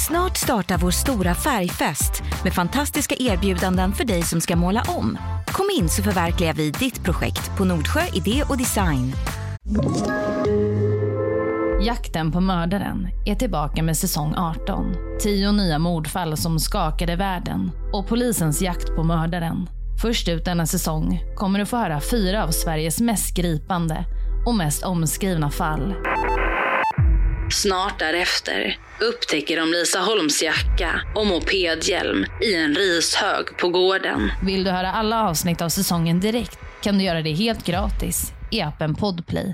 Snart startar vår stora färgfest med fantastiska erbjudanden för dig som ska måla om. Kom in så förverkligar vi ditt projekt på Nordsjö Idé och Design. Jakten på mördaren är tillbaka med säsong 18. 10 nya mordfall som skakade världen och polisens jakt på mördaren. Först ut denna säsong kommer du få höra 4 av Sveriges mest gripande och mest omskrivna fall. Snart därefter upptäcker de Lisa Holms jacka och mopedhjälm i en rishög på gården. Vill du höra alla avsnitt av säsongen direkt kan du göra det helt gratis i appen Podplay.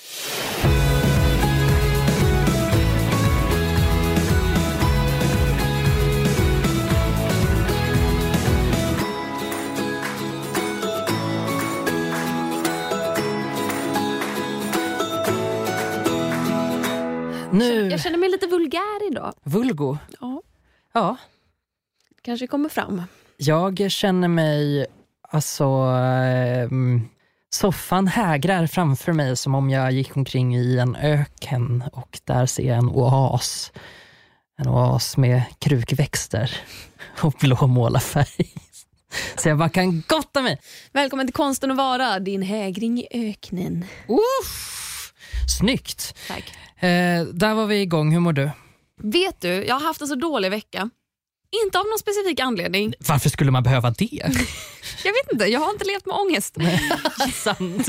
Nu... Jag känner mig lite vulgär idag. Vulgo? Ja. Kanske kommer fram. Jag känner mig, soffan hägrar framför mig som om jag gick omkring i en öken och där ser jag en oas. En oas med krukväxter och blå målarfärg. Så jag bara kan gotta mig. Välkommen till Konsten att vara, din hägring i öknen. Snyggt. Tack. Där var vi igång, hur mår du? Vet du, jag har haft en så dålig vecka. Inte av någon specifik anledning. Varför skulle man behöva det? Jag vet inte, jag har inte levt med ångest. Sant.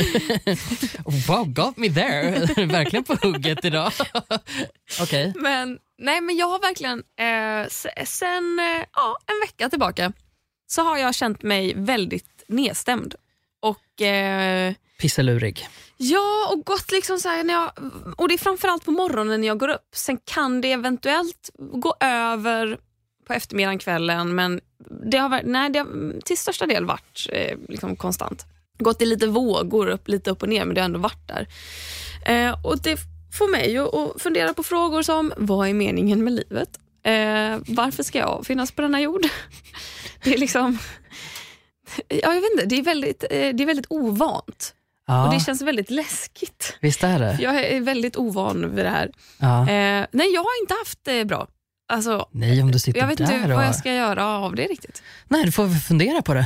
Wow, got me there. Verkligen på hugget idag. Okej. Men jag har verkligen sen en vecka tillbaka så har jag känt mig väldigt nedstämd. Och pisselurig. ja, och gått liksom så här och det är framförallt på morgonen när jag går upp. Sen kan det eventuellt gå över på eftermiddagen, kvällen, men det har till största del varit liksom konstant. Gått i lite vågor, lite upp och ner, men det har ändå varit där. Och det får mig att fundera på frågor som: vad är meningen med livet? Varför ska jag finnas på denna jord? Det är liksom... Ja, jag vet inte, det är väldigt ovant. Ja. Och det känns väldigt läskigt. Visst är det? Jag är väldigt ovan vid det här. Ja. Nej, jag har inte haft det bra. Alltså, nej, om du sitter där. Jag vet inte vad jag ska göra av det riktigt. Nej, du får fundera på det.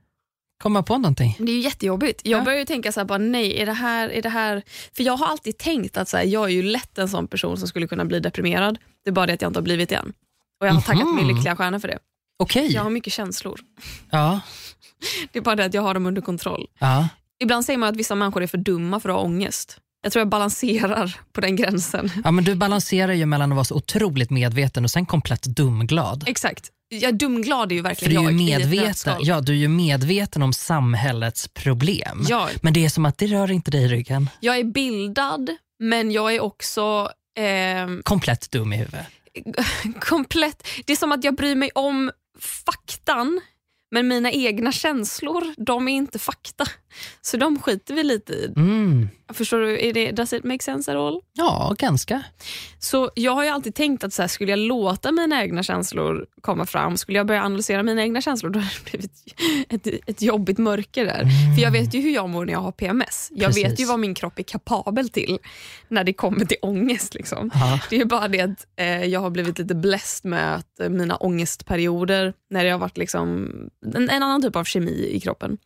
Komma på någonting. Det är ju jättejobbigt. Jag börjar ju tänka så här, bara nej, är det här... För jag har alltid tänkt att så här, jag är ju lätt en sån person som skulle kunna bli deprimerad. Det är bara det att jag inte har blivit än. Och jag har tackat min lyckliga stjärna för det. Okej. Jag har mycket känslor. Ja. Det är bara det att jag har dem under kontroll. Ja. Ibland säger man att vissa människor är för dumma för att ha ångest. Jag tror jag balanserar på den gränsen. Ja, men du balanserar ju mellan att vara så otroligt medveten och sen komplett dumglad. Exakt. Jag dumglad är ju verkligen för du är jag medveten. Ja, du är ju medveten om samhällets problem. Ja. Men det är som att det rör inte dig i ryggen. Jag är bildad, men jag är också... komplett dum i huvudet. Komplett. Det är som att jag bryr mig om faktan, men mina egna känslor, de är inte fakta. Så de skiter vi lite i. Förstår du? Does it make sense at all? Ja, ganska. Så jag har ju alltid tänkt att så här, skulle jag låta mina egna känslor komma fram, skulle jag börja analysera mina egna känslor, då hade det blivit ett jobbigt mörker där. För jag vet ju hur jag mår när jag har PMS. Jag vet ju vad min kropp är kapabel till när det kommer till ångest. Liksom. Det är ju bara det att jag har blivit lite blessed med att mina ångestperioder, när det har varit liksom en annan typ av kemi i kroppen.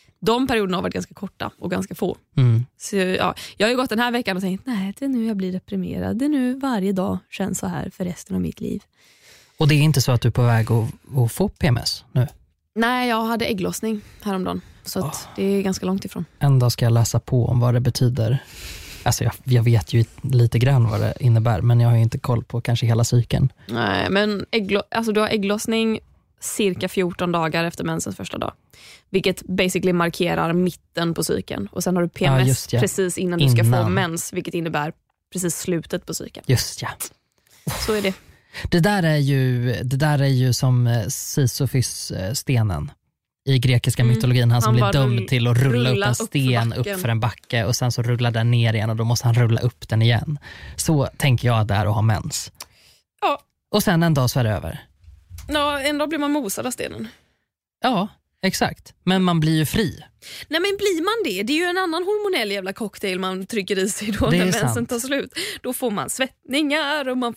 De perioderna har varit ganska korta och ganska få. Så ja, jag har ju gått den här veckan och tänkt, nej, det är nu jag blir deprimerad. Det är nu varje dag känns så här för resten av mitt liv. Och det är inte så att du är på väg att få PMS nu? Nej, jag hade ägglossning häromdagen. Så att det är ganska långt ifrån. En dag ska jag läsa på om vad det betyder. Alltså jag vet ju lite grann vad det innebär, men jag har ju inte koll på kanske hela cykeln. Nej, men alltså du har ägglossning cirka 14 dagar efter mensens första dag. Vilket basically markerar mitten på cykeln. Och sen har du PMS precis innan du ska få mens, vilket innebär precis slutet på cykeln. Just ja. Så är det. Det där är ju som Sisyfos-stenen i grekiska mytologin. Han som blir dömd till att rulla upp en sten upp för en backe och sen så rullar den ner igen och då måste han rulla upp den igen. Så tänker jag där och ha mens. Ja. Och sen en dag så är det över. Ja, en dag blir man mosad av stenen. Ja, exakt. Men man blir ju fri. Nej, men blir man det? Det är ju en annan hormonell jävla cocktail man trycker i sig då när mensen tar slut. Då får man svettningar och man får ditt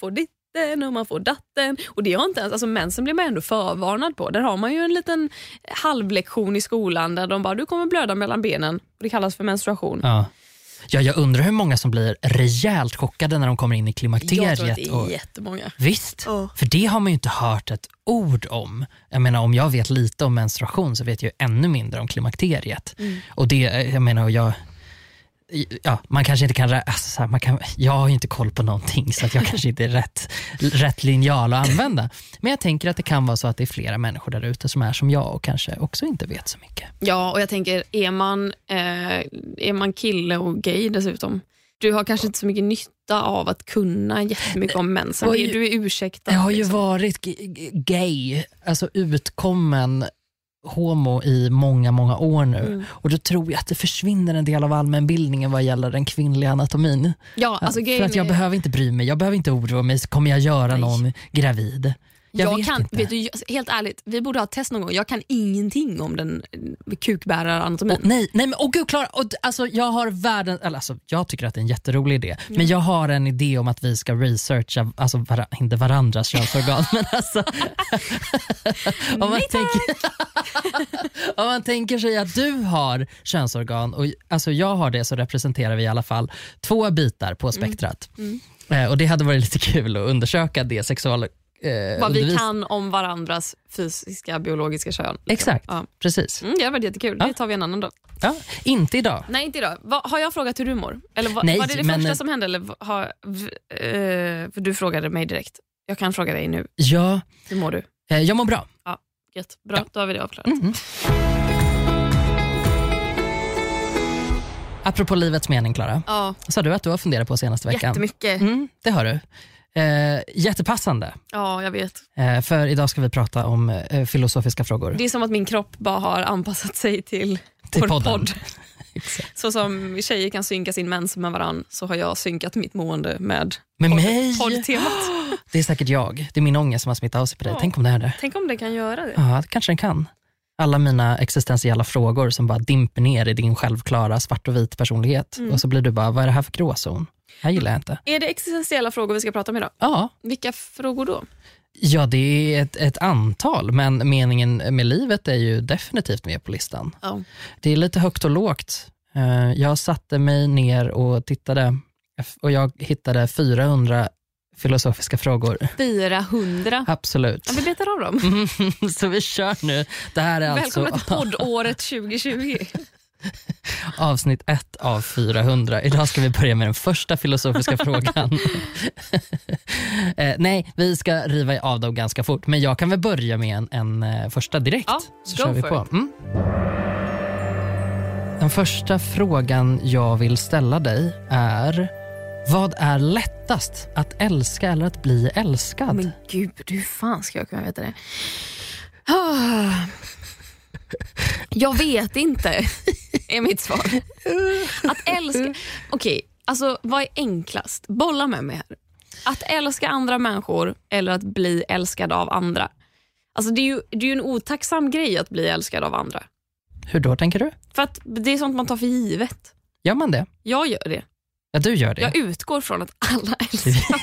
ditten och man får datten. Och det har inte ens, alltså mensen blir man ändå förvarnad på. Där har man ju en liten halvlektion i skolan där de bara, du kommer blöda mellan benen. Och det kallas för menstruation. Ja, jag undrar hur många som blir rejält chockade när de kommer in i klimakteriet. Jag tror att det är jättemånga. Visst, för det har man ju inte hört ett ord om. Jag menar, om jag vet lite om menstruation så vet jag ju ännu mindre om klimakteriet. Och det, jag menar, man kanske inte kan, alltså, jag har ju inte koll på någonting så att jag kanske inte är rätt linjal att använda. Men jag tänker att det kan vara så att det är flera människor där ute som är som jag och kanske också inte vet så mycket. Ja, och jag tänker, är man kille och gay dessutom, du har kanske inte så mycket nytta av att kunna jättemycket om mensen. Du är ursäktad. Jag har ju varit gay, alltså utkommen homo i många, många år nu. Och då tror jag att det försvinner en del av allmänbildningen vad gäller den kvinnliga anatomin. Ja, alltså för att jag behöver inte bry mig, jag behöver inte oroa mig, så kommer jag göra någon gravid. Vet du, helt ärligt, vi borde ha ett test någon gång. Jag kan ingenting om den kukbäraranatomin. Nej men gud Klara, alltså jag har jag tycker att det är en jätterolig idé. Men jag har en idé om att vi ska researcha, alltså inte varandras könsorgan, men alltså om man tänker sig att du har könsorgan och alltså jag har det, så representerar vi i alla fall 2 bitar på spektrat. Och det hade varit lite kul att undersöka det vad vi kan om varandras fysiska, biologiska kön. Liksom. Exakt, precis. Det har varit jättekul, det tar vi en annan dag. Ja, inte idag. Nej, inte idag. Har jag frågat hur du mår? Eller Nej, var det första som hände? Eller för du frågade mig direkt. Jag kan fråga dig nu. Ja. Hur mår du? Jag mår bra. Ja, bra. Då har vi det avklarat. Apropå livets mening, Klara. Sa du att du har funderat på senaste veckan? Jättemycket. Det har du. Jättepassande. Ja, jag vet. För idag ska vi prata om filosofiska frågor. Det är som att min kropp bara har anpassat sig till vår podd. Så som tjejer kan synka sin mens med varann, så har jag synkat mitt mående med mig. Poddtemat. Det är säkert jag. Det är min ångest som har smittat av sig på dig. Tänk om det är det. Tänk om det kan göra det. Ja, kanske den kan. Alla mina existentiella frågor som bara dimper ner i din självklara svart och vit personlighet. Och så blir du bara, vad är det här för gråzon? Här gillar jag inte. Är det existentiella frågor vi ska prata om idag? Ja. Vilka frågor då? Ja, det är ett antal, men meningen med livet är ju definitivt med på listan. Det är lite högt och lågt. Jag satte mig ner och tittade och jag hittade 400 filosofiska frågor. 400? Absolut. Ja, vi betar av dem. Så vi kör nu. Det här är välkommen till poddåret 2020. Avsnitt 1 av 400. Idag ska vi börja med den första filosofiska frågan. Nej, vi ska riva av dem ganska fort. Men jag kan väl börja med en första direkt. Ja, så kör vi på. Den första frågan jag vill ställa dig är: vad är lättast, att älska eller att bli älskad? Men gud, hur fan ska jag kunna veta det? Jag vet inte, är mitt svar. Att älska... Okej, alltså vad är enklast? Bolla med mig här. Att älska andra människor eller att bli älskad av andra. Alltså det är ju en otacksam grej att bli älskad av andra. Hur då, tänker du? För att det är sånt man tar för givet. Gör man det? Jag gör det. Ja, du gör det. Jag utgår från att alla älskar.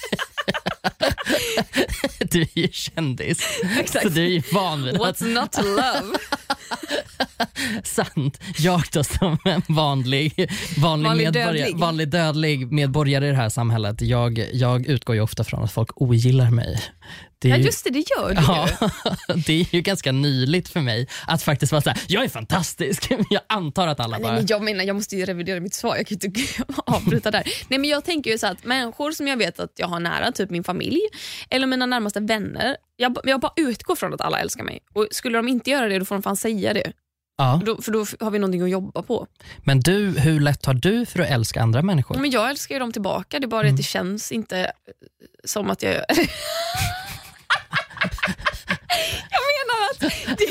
Du är ju kändis. Exakt. Så du är ju van vid What's not to love? Sant. Jag då som en vanlig dödlig medborgare i det här samhället. Jag utgår ju ofta från att folk ogillar mig. Ja, just det gör du. Ja, det är ju ganska nyligt för mig att faktiskt vara så här: jag är fantastisk. Jag antar att alla bara... Nej, men jag måste ju revidera mitt svar. Jag kan ju inte avbryta där. Nej, men jag tänker ju så att människor som jag vet att jag har nära, typ min familj eller mina närmaste vänner, jag bara utgår från att alla älskar mig. Och skulle de inte göra det, då får de fan säga det. Ja. För då har vi någonting att jobba på. Men du, hur lätt har du för att älska andra människor? Men jag älskar ju dem tillbaka. Det är bara att det känns inte som att jag gör det. Jag menar att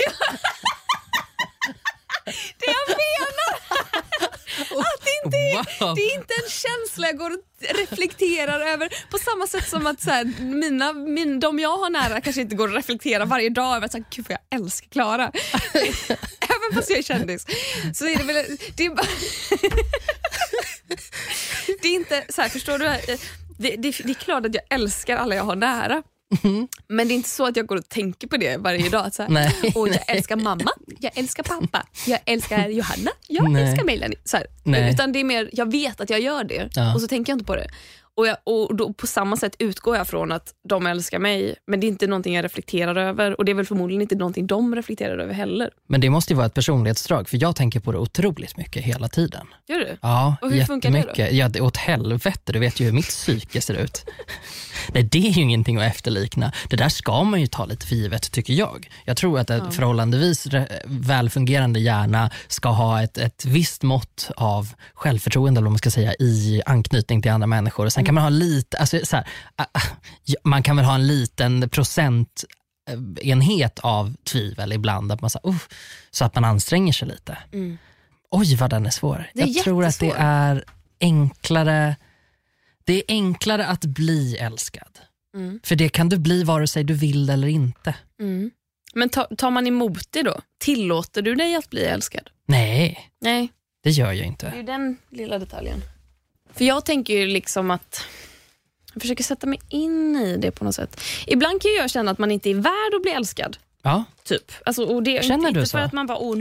det jag menar att det är inte en känsla jag går och reflekterar över på samma sätt som att så här, de jag har nära kanske inte går och reflekterar varje dag över att så här, gud, jag älskar Klara. Även fast jag är kändis. Så är det väl, det är bara det är inte så här, förstår du? Det är klart att jag älskar alla jag har nära. Men det är inte så att jag går och tänker på det varje dag. Så här, och jag älskar mamma, jag älskar pappa, jag älskar Johanna, jag älskar Melanie. Så här. Utan det är mer, jag vet att jag gör det. Och så tänker jag inte på det. Och då på samma sätt utgår jag från att de älskar mig. Men det är inte någonting jag reflekterar över. Och det är väl förmodligen inte någonting de reflekterar över heller. Men det måste ju vara ett personlighetsdrag. För jag tänker på det otroligt mycket hela tiden. Gör du? Ja, och hur funkar det då? Ja, åt helvete, du vet ju hur mitt psyke ser ut. Nej, det är ju ingenting att efterlikna. Det där ska man ju ta lite för givet, tycker jag. Jag tror att ett förhållandevis välfungerande hjärna ska ha ett visst mått av självförtroende, eller vad man ska säga, i anknytning till andra människor. Och sen kan man ha lite, alltså, så här, man kan väl ha en liten procentenhet av tvivel ibland, att man så att man anstränger sig lite. Oj, vad den är svår. Jag tror att det är enklare. Det är enklare att bli älskad. För det kan du bli vare sig du vill eller inte. Men tar man emot det då? Tillåter du dig att bli älskad? Nej, det gör jag inte. Det är ju den lilla detaljen. För jag tänker ju liksom att jag försöker sätta mig in i det på något sätt. Ibland kan jag känna att man inte är värd att bli älskad. Ja. Typ. Alltså, och det är känner inte du så? För att man bara,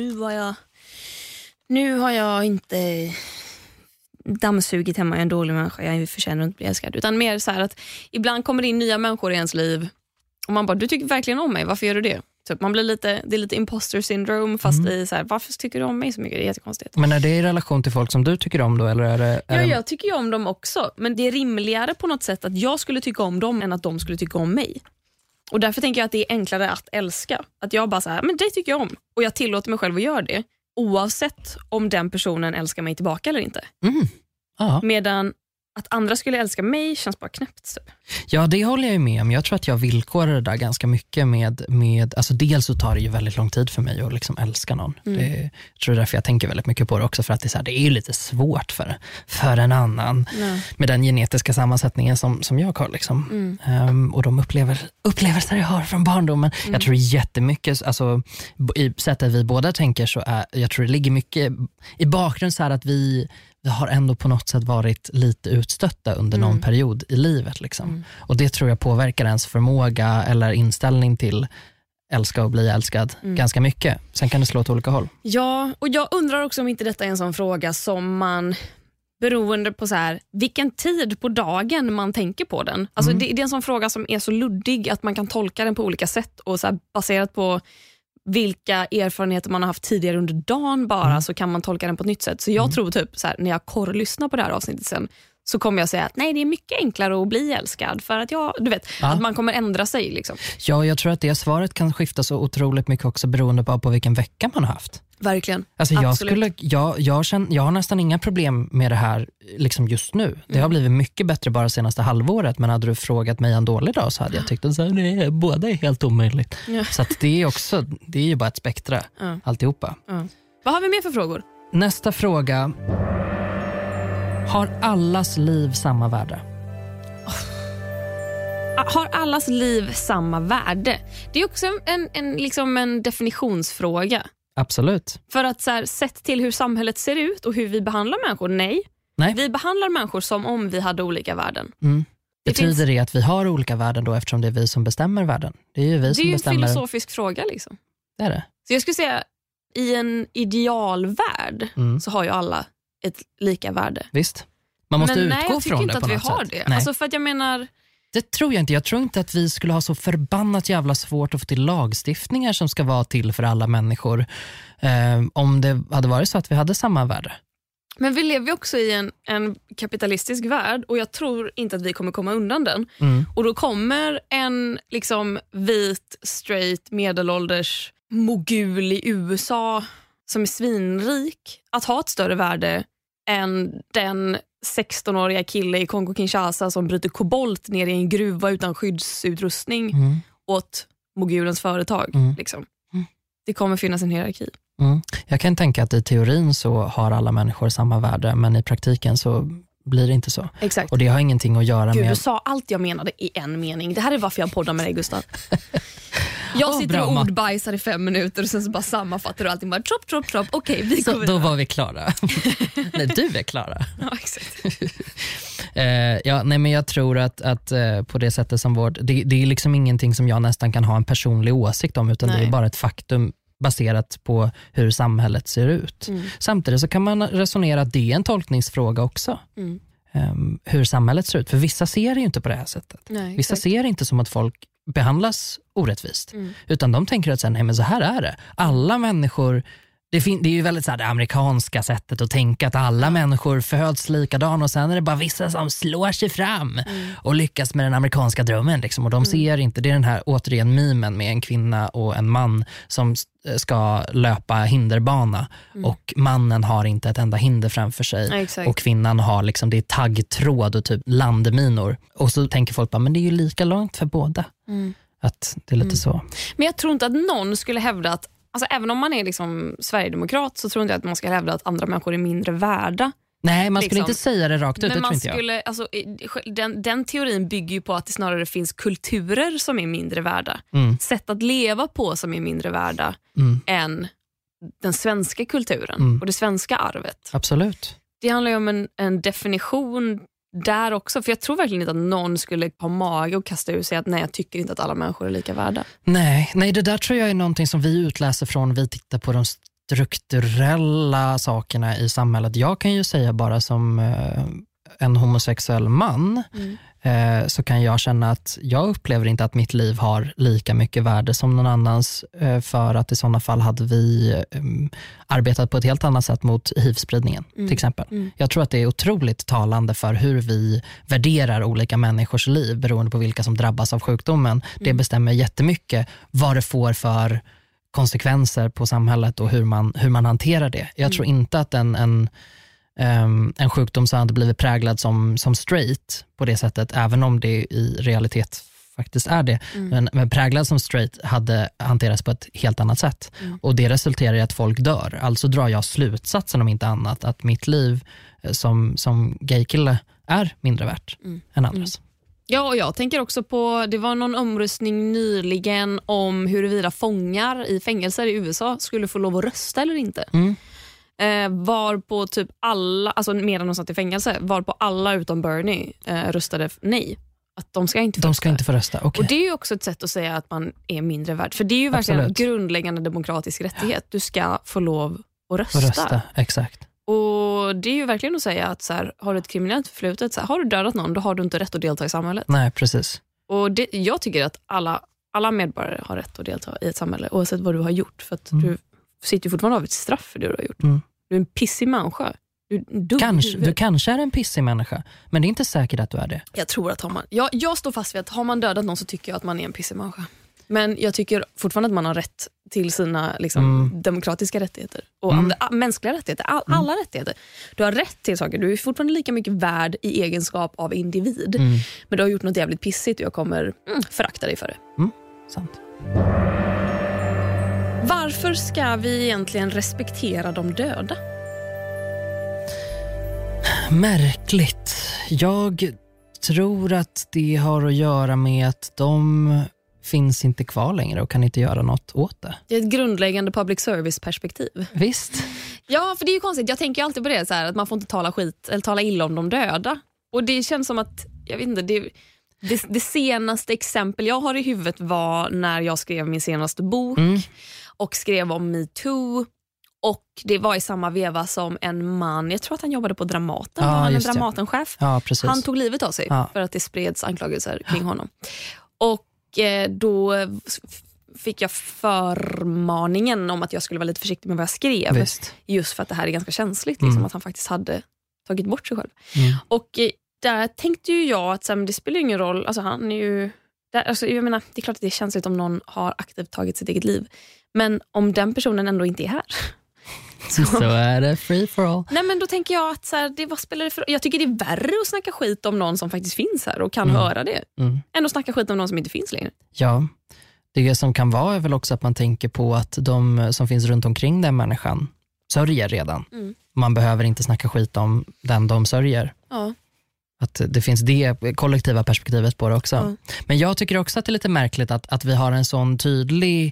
nu har jag inte dammsugit hemma, jag är en dålig människa, jag förtjänar inte att bli älskad. Utan mer så här att ibland kommer det in nya människor i ens liv och man bara, du tycker verkligen om mig, varför gör du det? Typ, man blir det är lite imposter syndrome, fast i så här, varför tycker du om mig så mycket? Det är jättekonstigt. Men är det i relation till folk som du tycker om då? Eller är det, ja, jag tycker ju om dem också. Men det är rimligare på något sätt att jag skulle tycka om dem än att de skulle tycka om mig. Och därför tänker jag att det är enklare att älska. Att jag bara så här, men det tycker jag om. Och jag tillåter mig själv att göra det. Oavsett om den personen älskar mig tillbaka eller inte. Medan att andra skulle älska mig känns bara knäppt. Typ. Ja, det håller jag ju med om. Jag tror att jag villkorar det där ganska mycket med alltså dels så tar det ju väldigt lång tid för mig att liksom älska någon. Jag tror därför jag tänker väldigt mycket på det också, för att det är, så här, det är ju lite svårt för en annan med den genetiska sammansättningen som jag har liksom. Och de upplevelser jag har från barndomen. Jag tror jättemycket, alltså i sättet vi båda tänker, så jag tror det ligger mycket i bakgrunden så här att vi har ändå på något sätt varit lite utstötta under någon period i livet liksom. Och det tror jag påverkar ens förmåga eller inställning till älska och bli älskad ganska mycket. Sen kan det slå åt olika håll. Ja, och jag undrar också om inte detta är en sån fråga som man, beroende på så här, vilken tid på dagen man tänker på den. Alltså det är en sån fråga som är så luddig att man kan tolka den på olika sätt, och så här, baserat på vilka erfarenheter man har haft tidigare under dagen bara, så kan man tolka den på ett nytt sätt. Så jag tror typ så här, när jag lyssnar på det här avsnittet sen, så kommer jag säga att nej, det är mycket enklare att bli älskad, för att att man kommer ändra sig liksom. Ja, jag tror att det svaret kan skifta så otroligt mycket också beroende på vilken vecka man har haft. Verkligen. Alltså jag har nästan inga problem med det här liksom just nu. Det har blivit mycket bättre bara senaste halvåret, men hade du frågat mig en dålig dag så hade jag tyckt att nej, båda är helt omöjligt. Så att det är ju bara ett spektra alltihopa. Vad har vi mer för frågor? Nästa fråga. Har allas liv samma värde? Har allas liv samma värde? Det är också en definitionsfråga. Absolut. För att så här, sett till hur samhället ser ut och hur vi behandlar människor, nej. Vi behandlar människor som om vi hade olika värden. Betyder det att vi har olika värden då, eftersom det är vi som bestämmer värden? Det är ju vi som bestämmer. Det är ju en filosofisk fråga liksom. Det är det. Så jag skulle säga, i en idealvärld så har ju alla ett lika värde. Visst. Man måste utgå från det på något sätt. Men nej, jag tycker inte att vi har det. Alltså för att jag menar... Det tror jag inte. Jag tror inte att vi skulle ha så förbannat jävla svårt att få till lagstiftningar som ska vara till för alla människor. Om det hade varit så att vi hade samma värde. Men vi lever ju också i en kapitalistisk värld, och jag tror inte att vi kommer komma undan den. Och då kommer en liksom vit, straight, medelålders mogul i USA som är svinrik att ha ett större värde än den 16-åriga kille i Kongo-Kinshasa som bryter kobolt ner i en gruva utan skyddsutrustning åt mogulens företag. Liksom. Det kommer finnas en hierarki. Jag kan tänka att i teorin så har alla människor samma värde, men i praktiken så blir det inte så. Exakt. Och det har ingenting att göra med... Du sa allt jag menade i en mening. Det här är varför jag poddar med dig, Gustav. Jag sitter och ordbajsar i 5 minuter och sen så bara sammanfattar du allting. Bara tropp. Okej, vi går vidare. Då var vi klara. Nej, du är klara. Ja, exakt. Men jag tror att på det sättet som det är liksom ingenting som jag nästan kan ha en personlig åsikt om, utan det är bara ett faktum baserat på hur samhället ser ut. Samtidigt så kan man resonera att det är en tolkningsfråga också. Hur samhället ser ut. För vissa ser det ju inte på det här sättet. Vissa ser det inte som att folk behandlas orättvist. Utan de tänker att nej, men så här är det. Alla människor, det är ju väldigt så här, det amerikanska sättet att tänka att alla människor föds likadan och sen är det bara vissa som slår sig fram och lyckas med den amerikanska drömmen liksom. Och de ser inte, det är den här återigen mimen med en kvinna och en man som ska löpa hinderbana och mannen har inte ett enda hinder framför sig och kvinnan har liksom, det är taggtråd och typ landminor och så tänker folk bara, men det är ju lika långt för båda. Att det är lite så. Men jag tror inte att någon skulle hävda att, alltså även om man är liksom sverigedemokrat, så tror inte jag att man ska hävda att andra människor är mindre värda. Nej, man skulle inte säga det rakt ut, men det tror inte jag. Skulle, alltså, den teorin bygger ju på att det snarare finns kulturer som är mindre värda. Sätt att leva på som är mindre värda än den svenska kulturen och det svenska arvet. Absolut. Det handlar ju om en definition där också, för jag tror verkligen inte att någon skulle ha mage och kasta ur sig att nej, jag tycker inte att alla människor är lika värda. Nej, det där tror jag är någonting som vi utläser från, vi tittar på de strukturella sakerna i samhället. Jag kan ju säga bara som en homosexuell man så kan jag känna att jag upplever inte att mitt liv har lika mycket värde som någon annans, för att i sådana fall hade vi arbetat på ett helt annat sätt mot HIV-spridningen till exempel. Jag tror att det är otroligt talande för hur vi värderar olika människors liv beroende på vilka som drabbas av sjukdomen. Det bestämmer jättemycket vad det får för konsekvenser på samhället och hur man hanterar det. Jag tror inte att en sjukdom som hade blivit präglad som straight på det sättet, även om det i realitet faktiskt är det, men präglad som straight hade hanterats på ett helt annat sätt. Och det resulterar i att folk dör. Alltså drar jag slutsatsen om inte annat att mitt liv som gaykille är mindre värt än andras. Ja, och jag tänker också på, det var någon omröstning nyligen om huruvida fångar i fängelser i USA skulle få lov att rösta eller inte. Var på typ alla, alltså medan de satt i fängelse, var på alla utom Bernie röstade nej. Att de ska inte få rösta. Okay. Och det är ju också ett sätt att säga att man är mindre värd. För det är ju verkligen en grundläggande demokratisk rättighet. Du ska få lov att rösta. Exakt. Och det är ju verkligen att säga att så här, har du ett kriminellt förflutet, så här, har du dödat någon, då har du inte rätt att delta i samhället. Nej, precis. Och jag tycker att alla medborgare har rätt att delta i ett samhälle, oavsett vad du har gjort. För att du sitter ju fortfarande av ett straff för det du har gjort. Du är en pissig människa. Du kanske är en pissig människa, men det är inte säkert att du är det. Jag tror att jag står fast vid att har man dödat någon, så tycker jag att man är en pissig människa. Men jag tycker fortfarande att man har rätt till sina liksom, demokratiska rättigheter. Och mänskliga rättigheter, alla rättigheter. Du har rätt till saker, du är fortfarande lika mycket värd i egenskap av individ. Men du har gjort något jävligt pissigt och jag kommer förakta dig för det. Sant. Varför ska vi egentligen respektera de döda? Märkligt. Jag tror att det har att göra med att de finns inte kvar längre och kan inte göra något åt det. Det är ett grundläggande public service-perspektiv. Visst. Ja, för det är ju konstigt. Jag tänker alltid på det så här, att man får inte tala skit eller tala illa om de döda. Och det känns som att, jag vet inte, det senaste exempel jag har i huvudet var när jag skrev min senaste bok och skrev om MeToo. Och det var i samma veva som en man, jag tror att han jobbade på Dramaten, han är Dramatenchef. Ja, precis. Han tog livet av sig för att det spreds anklagelser kring honom. Och då fick jag förmaningen om att jag skulle vara lite försiktig med vad jag skrev. Visst. Just för att det här är ganska känsligt, liksom, att han faktiskt hade tagit bort sig själv. Och där tänkte ju jag att det spelar ingen roll, alltså han är ju alltså, jag menar, det är klart att det är känsligt om någon har aktivt tagit sitt eget liv. Men om den personen ändå inte är här, så är det free for all. Nej, men då tänker jag att vad spelar det för? Jag tycker det är värre att snacka skit om någon som faktiskt finns här och kan höra det än att snacka skit om någon som inte finns längre. Ja, det som kan vara är väl också att man tänker på att de som finns runt omkring den människan sörjer redan. Man behöver inte snacka skit om den de sörjer. Ja. Att det finns det kollektiva perspektivet på det också. Ja. Men jag tycker också att det är lite märkligt att vi har en sån tydlig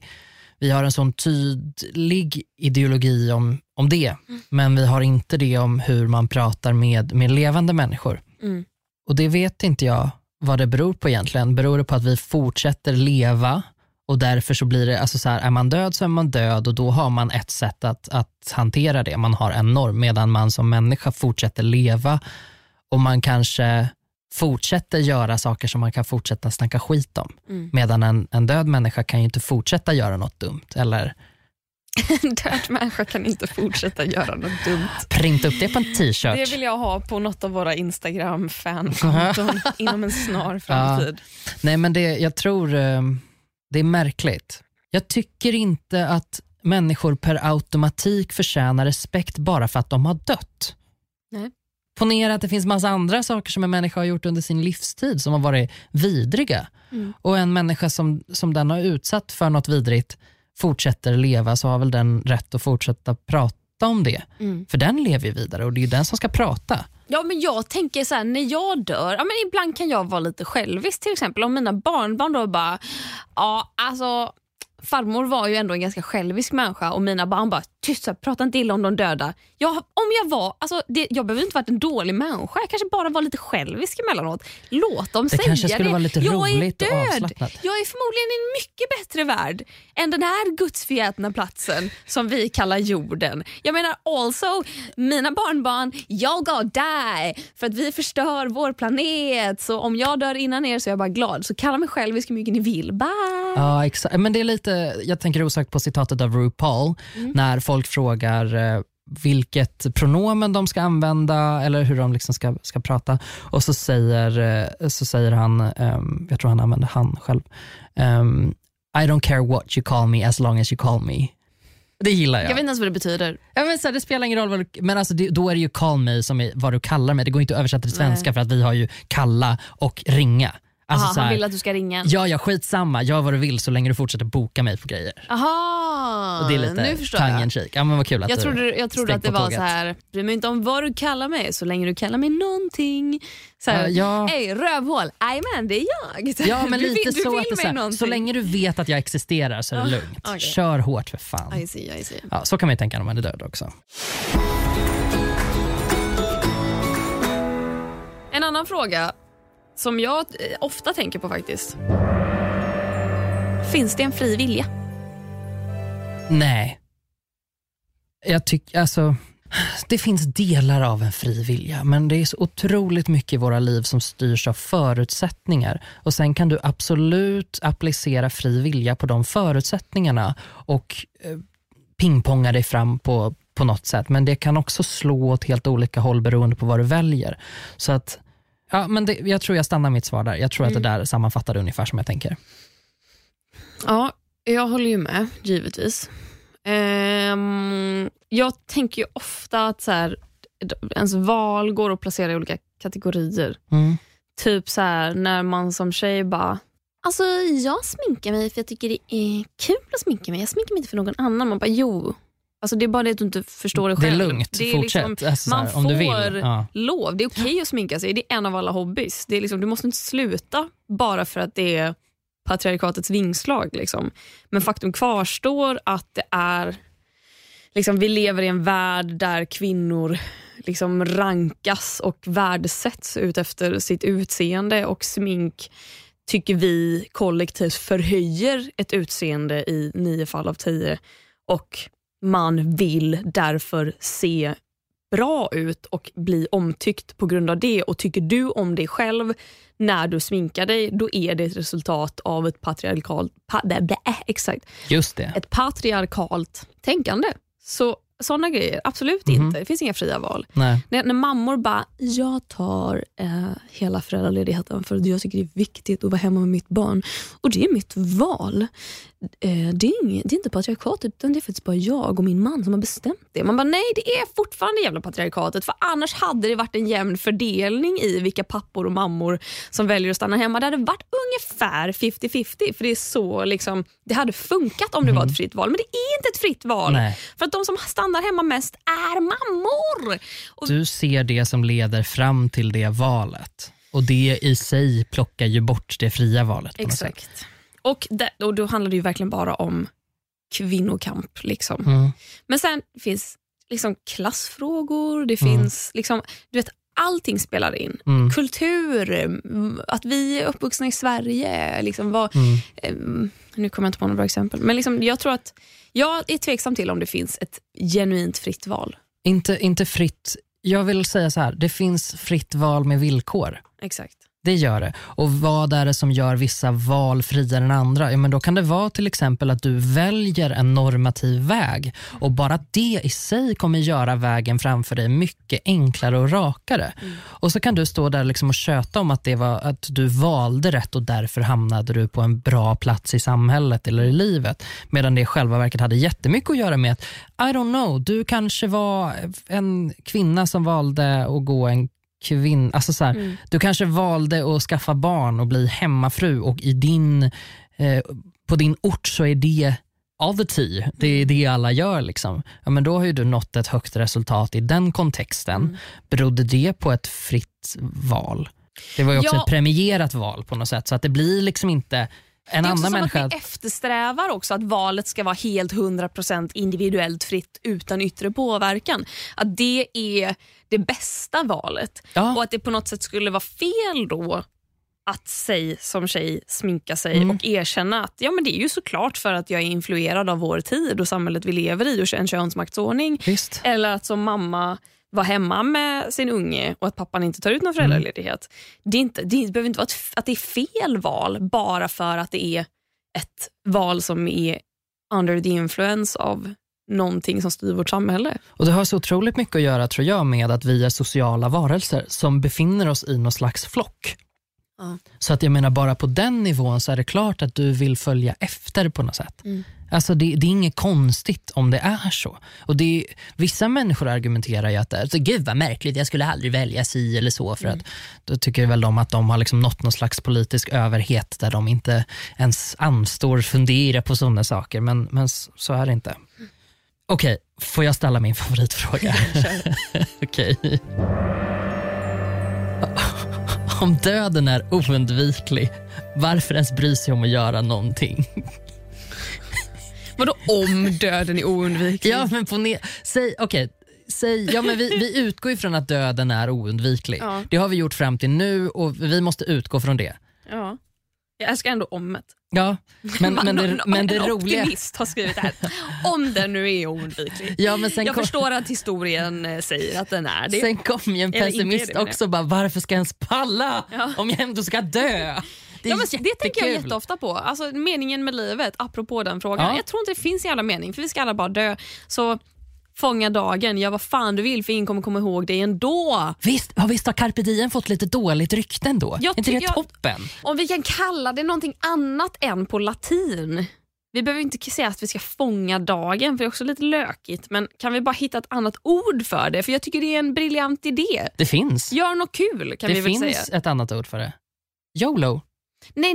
ideologi om det. Men vi har inte det om hur man pratar med levande människor. Och det vet inte jag vad det beror på egentligen. Beror det på att vi fortsätter leva och därför så blir det, alltså så här, är man död så är man död och då har man ett sätt att hantera det. Man har en norm, medan man som människa fortsätter leva och man kanske fortsätter göra saker som man kan fortsätta snacka skit om. Medan en död människa kan ju inte fortsätta göra något dumt, eller... En död människa kan inte fortsätta göra något dumt. Printa upp det på en t-shirt. Det vill jag ha på något av våra Instagram-fankonton inom en snar framtid. Ja. Nej, men jag tror det är märkligt. Jag tycker inte att människor per automatik förtjänar respekt bara för att de har dött. Nej. Ponera att det finns massa andra saker som en människa har gjort under sin livstid som har varit vidriga. Och en människa som den har utsatt för något vidrigt fortsätter leva, så har väl den rätt att fortsätta prata om det. För den lever ju vidare och det är den som ska prata. Ja, men jag tänker så här, när jag dör, ja, men ibland kan jag vara lite självisk, till exempel om mina barnbarn då bara, ja alltså farmor var ju ändå en ganska självisk människa och mina barn bara, tyst, prata inte illa om de döda. Jag behöver inte varit en dålig människa, jag kanske bara var lite självisk emellanåt. Låt dem säga det. Det kanske skulle vara lite roligt och avslappnat. Jag är förmodligen i en mycket bättre värld än den här gudsförgätna platsen som vi kallar jorden. Jag menar also, mina barnbarn, jag går die för att vi förstör vår planet. Så om jag dör innan er så är jag bara glad. Så kalla mig självisk hur mycket ni vill. Bye! Ja, exakt. Men det är lite, jag tänker osökt på citatet av RuPaul när folk frågar vilket pronomen de ska använda eller hur de liksom ska prata, och så säger han, jag tror han använder han själv, I don't care what you call me as long as you call me. Det gillar jag. Jag vet inte ens vad det betyder. Ja, men så här, det spelar ingen roll men alltså då är det ju call me som är vad du kallar mig. Det går inte att översätta till svenska. Nej. För att vi har ju kalla och ringa. Alltså, aha, han vill att du ska ringa. Ja, skitsamma. Gör vad du vill så länge du fortsätter boka mig på grejer. Aha, och det är lite tongue in cheek. Ja, men vad kul att jag trodde att det var så här, bryr mig inte om vad du kallar mig så länge du kallar mig någonting. Så här, hej, rövhål. Men det är jag. Ja, men lite så att så länge du vet att jag existerar så är det lugnt. Okay. Kör hårt för fan. I see. Ja, så kan man ju tänka när man är död också. En annan fråga som jag ofta tänker på faktiskt. Finns det en fri vilja? Nej. Jag tycker, alltså, det finns delar av en fri vilja, men det är så otroligt mycket i våra liv som styrs av förutsättningar. Och sen kan du absolut applicera fri vilja på de förutsättningarna och pingponga dig fram på något sätt. Men det kan också slå åt helt olika håll beroende på vad du väljer. Så att ja, men jag tror jag stannar mitt svar där. Jag tror att det där sammanfattar ungefär som jag tänker. Ja, jag håller ju med, givetvis. Jag tänker ju ofta att så här, ens val går att placera i olika kategorier. Typ så här, när man som tjej bara, alltså jag sminkar mig för jag tycker det är kul att sminka mig. Jag sminkar mig inte för någon annan. Man bara, jo. Alltså det är bara det att du inte förstår det själv. Det är lugnt, det är fortsätt. Liksom, alltså, man om får du vill. Ja. lov. Det är okej att sminka sig. Det är en av alla hobbys. Det är liksom, du måste inte sluta bara för att det är patriarkatets vingslag. Liksom. Men faktum kvarstår att det är liksom, vi lever i en värld där kvinnor liksom rankas och värdesätts ut efter sitt utseende, och smink tycker vi kollektivt förhöjer ett utseende i 9 fall av 10, och man vill därför se bra ut och bli omtyckt på grund av det. Och tycker du om dig själv när du sminkar dig, då är det ett resultat av ett patriarkalt exakt. Just det. Ett patriarkalt tänkande. Så sådana grejer, absolut inte. Det finns inga fria val. Nej. När mammor bara, jag tar hela föräldraledigheten för att jag tycker det är viktigt att vara hemma med mitt barn. Och det är mitt val. Det är inte patriarkatet, utan det är faktiskt bara jag och min man som har bestämt det. Man bara, nej, det är fortfarande jävla patriarkatet. För annars hade det varit en jämn fördelning i vilka pappor och mammor som väljer att stanna hemma. Det hade varit ungefär 50-50. För det är så liksom, det hade funkat om det var ett fritt val. Men det är inte ett fritt val. Nej. För att de som stannar hemma mest är mammor. Och du ser det som leder fram till det valet. Och det i sig plockar ju bort det fria valet. På exakt. Något sätt. Och då handlar det ju verkligen bara om kvinnokamp. Liksom. Men sen finns liksom klassfrågor. Det finns liksom, du vet, allting spelar in. Kultur, att vi är uppvuxna i Sverige. Liksom nu kommer jag inte på några bra exempel. Men liksom, jag tror att jag är tveksam till om det finns ett genuint fritt val. Inte fritt. Jag vill säga så här, det finns fritt val med villkor. Exakt. Det gör det. Och vad är det som gör vissa val friare än andra? Ja, men då kan det vara till exempel att du väljer en normativ väg. Och bara det i sig kommer göra vägen framför dig mycket enklare och rakare. Och så kan du stå där liksom och köta om att det var att du valde rätt och därför hamnade du på en bra plats i samhället eller i livet. Medan det i själva verket hade jättemycket att göra med att, I don't know, du kanske var en kvinna som valde att gå en alltså så här, du kanske valde att skaffa barn och bli hemmafru och i på din ort så är det all the tea. Det är det alla gör liksom. Ja, men då har ju du nått ett högt resultat i den kontexten. Berodde det på ett fritt val? Det var ju också ett premierat val på något sätt, så att det blir liksom inte en annan människa. Att vi eftersträvar också att valet ska vara helt 100% individuellt fritt utan yttre påverkan. Att det är det bästa valet. Ja. Och att det på något sätt skulle vara fel då att som tjej sminka sig och erkänna att men det är ju såklart för att jag är influerad av vår tid och samhället vi lever i och en könsmaktsordning. Visst. Eller att som mamma var hemma med sin unge och att pappan inte tar ut någon föräldraledighet. Det behöver inte vara att det är fel val bara för att det är ett val som är under the influence av någonting som styr vårt samhälle. Och det har så otroligt mycket att göra, tror jag, med att vi är sociala varelser som befinner oss i någon slags flock. Så att jag menar, bara på den nivån så är det klart att du vill följa efter på något sätt. Alltså det är inget konstigt om det är så. Och vissa människor argumenterar ju att det är så, gud vad märkligt, jag skulle aldrig välja si eller så, för att då tycker väl de att de har liksom nått någon slags politisk överhet där de inte ens anstår fundera på sådana saker, men så är det inte. Okej, får jag ställa min favoritfråga? Okej. Om döden är oundviklig, varför ens bry sig om att göra någonting? Vadå om döden är oundviklig? Ja, men vi utgår ifrån att döden är oundviklig. Ja. Det har vi gjort fram till nu och vi måste utgå från det. Ja. Jag älskar ändå ommet. Ja, men det roliga... optimist har skrivit det här. Om den nu är oundviklig. Ja, men jag förstår att historien säger att den är det. Sen kom ju en pessimist också bara, varför ska jag ens palla om jag ändå ska dö? Det tänker jag jätteofta på. Alltså meningen med livet, apropå den frågan. Ja. Jag tror inte det finns en jävla mening, för vi ska alla bara dö. Så fånga dagen, vad fan du vill, för ingen kommer komma ihåg dig ändå. Visst har Carpe Diem fått lite dåligt rykte ändå? Inte det toppen? Om vi kan kalla det någonting annat än på latin. Vi behöver inte säga att vi ska fånga dagen, för det är också lite lökigt. Men kan vi bara hitta ett annat ord för det? För jag tycker det är en briljant idé. Det finns. Gör något kul, kan vi väl säga. Det finns ett annat ord för det. YOLO. Nej.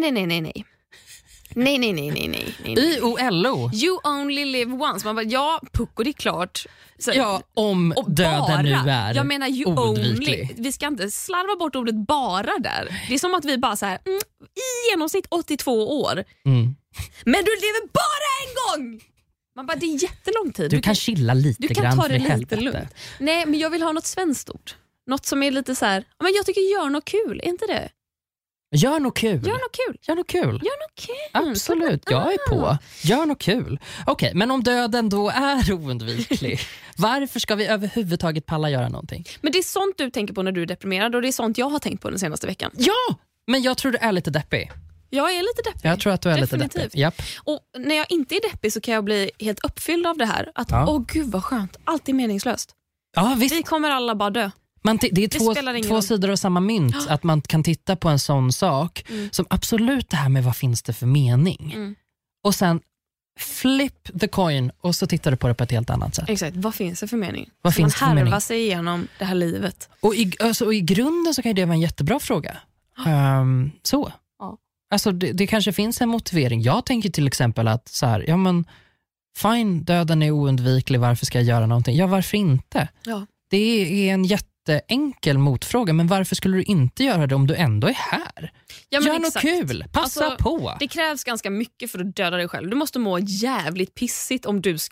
YOLO. You only live once. Man bara, pucko, det är klart. Så, om döden nu är jag menar you only. Vi ska inte slarva bort ordet bara där. Det är som att vi bara så här, i genomsnitt 82 år. Men du lever bara en gång! Man bara, det är jättelång tid. Du kan chilla lite grann. Du kan ta det lite lugnt. Nej, men jag vill ha något svenskt ord. Något som är lite så här, men jag tycker gör något kul, är inte det? Gör något kul. Absolut, jag är på. Gör något kul. Okej, men om döden då är oundviklig, varför ska vi överhuvudtaget palla göra någonting? Men det är sånt du tänker på när du är deprimerad, och det är sånt jag har tänkt på den senaste veckan. Ja, men jag tror du är lite deppig. Jag är lite deppig. Jag tror att du är lite deppig. Japp. Och när jag inte är deppig så kan jag bli helt uppfylld av det här. Att, gud vad skönt, allt är meningslöst. Ja, visst. Vi kommer alla bara dö. Det är två sidor av samma mynt. Att man kan titta på en sån sak som absolut det här med vad finns det för mening. Och sen flip the coin och så tittar du på det på ett helt annannat sätt. Exakt, vad finns det för mening? Vad finns man härvar sig igenom det här livet. Och i grunden så kan det vara en jättebra fråga. Så. Ja. Alltså det kanske finns en motivering. Jag tänker till exempel att så här, fine, döden är oundviklig, varför ska jag göra någonting? Ja, varför inte? Ja. Det är en jätteenkel motfråga, men varför skulle du inte göra det om du ändå är här? Gör något kul, passa på. Det krävs ganska mycket för att döda dig själv. Du måste må jävligt pissigt om du ska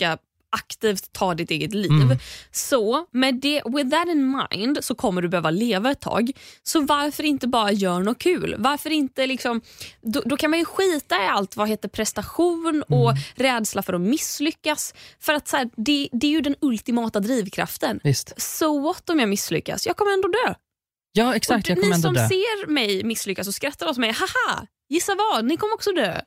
aktivt ta ditt eget liv. Så with that in mind så kommer du behöva leva ett tag. Så varför inte bara göra något kul? Varför inte liksom, då kan man ju skita i allt vad heter prestation och rädsla för att misslyckas. För att så här, det är ju den ultimata drivkraften. Visst. So what om jag misslyckas? Jag kommer ändå dö. Ja, exakt. Jag kommer ändå dö. Ni som ser mig misslyckas och skrattar åt mig, haha, gissa vad? Ni kommer också dö.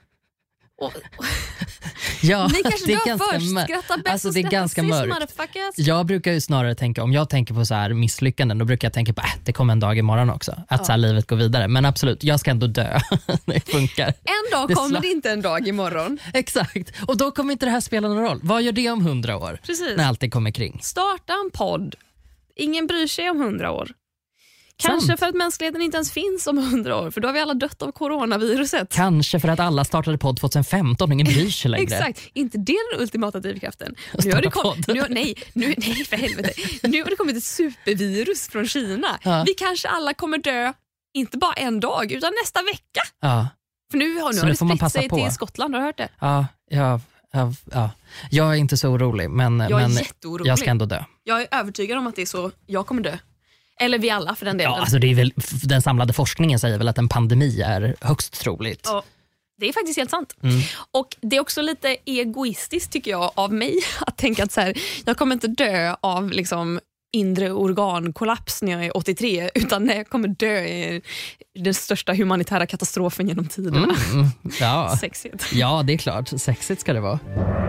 Ja, ni kanske det är dör ganska först, skratta bäst alltså, och det är ganska mörkt. Jag brukar ju snarare tänka, om jag tänker på så här misslyckanden, då brukar jag tänka på det kommer en dag imorgon också. Att så här, livet går vidare. Men absolut, jag ska ändå dö. Det funkar. En dag kommer det inte en dag imorgon. Exakt, och då kommer inte det här spela någon roll. Vad gör det om 100 år? Precis. När allt det kommer kring. Starta en podd. Ingen bryr sig om 100 år. Kanske för att mänskligheten inte ens finns om 100 år. För då har vi alla dött av coronaviruset. Kanske för att alla startade podd 2015 och ingen bryr sig längre. Exakt, inte det den ultimata drivkraften. Nu har det nej, för helvete. Nu har det kommit ett supervirus från Kina. Ja. Vi kanske alla kommer dö, inte bara en dag, utan nästa vecka. Ja. För nu har det spritt sig till Skottland, har du hört det? Ja. Jag är inte så orolig, men jag ska ändå dö. Jag är övertygad om att det är så jag kommer dö. Eller vi alla för den delen. Ja, alltså det är väl, den samlade forskningen säger väl att en pandemi är högst troligt. Ja, det är faktiskt helt sant. Och det är också lite egoistiskt tycker jag av mig att tänka att så här, jag kommer inte dö av liksom inre organkollaps när jag är 83, utan när jag kommer dö i den största humanitära katastrofen genom tiderna. Ja. Sexigt. Ja, det är klart. Sexigt ska det vara.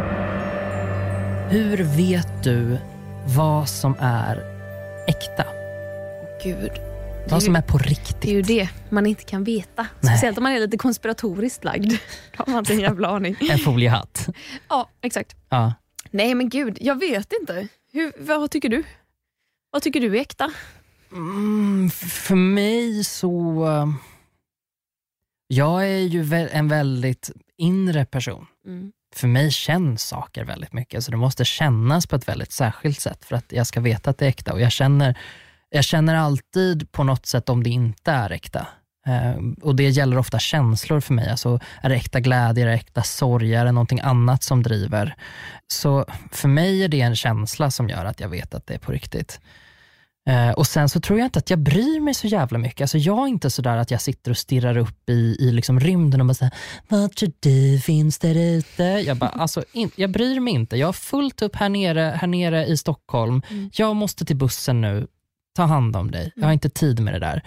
Hur vet du vad som är äkta? Gud. Vad som är på riktigt. Det är ju det man inte kan veta. Nej. Speciellt om man är lite konspiratoriskt lagd. Då har man inte en jävla aning. En foliehatt. Ja, exakt. Ja. Nej men gud, jag vet inte. Vad tycker du? Vad tycker du är äkta? För mig så... Jag är ju en väldigt inre person. För mig känns saker väldigt mycket. Så det måste kännas på ett väldigt särskilt sätt för att jag ska veta att det är äkta. Och jag känner alltid på något sätt om det inte är äkta. Och det gäller ofta känslor för mig. Alltså, är det äkta glädje, är det äkta sorg, är det någonting annat som driver? Så för mig är det en känsla som gör att jag vet att det är på riktigt. Och sen så tror jag inte att jag bryr mig så jävla mycket. Alltså jag är inte så där att jag sitter och stirrar upp i liksom rymden och bara säger, vad tror du finns där ute? Jag bara, alltså jag bryr mig inte. Jag har fullt upp här nere i Stockholm. Jag måste till bussen nu. Ta hand om dig. Jag har inte tid med det där.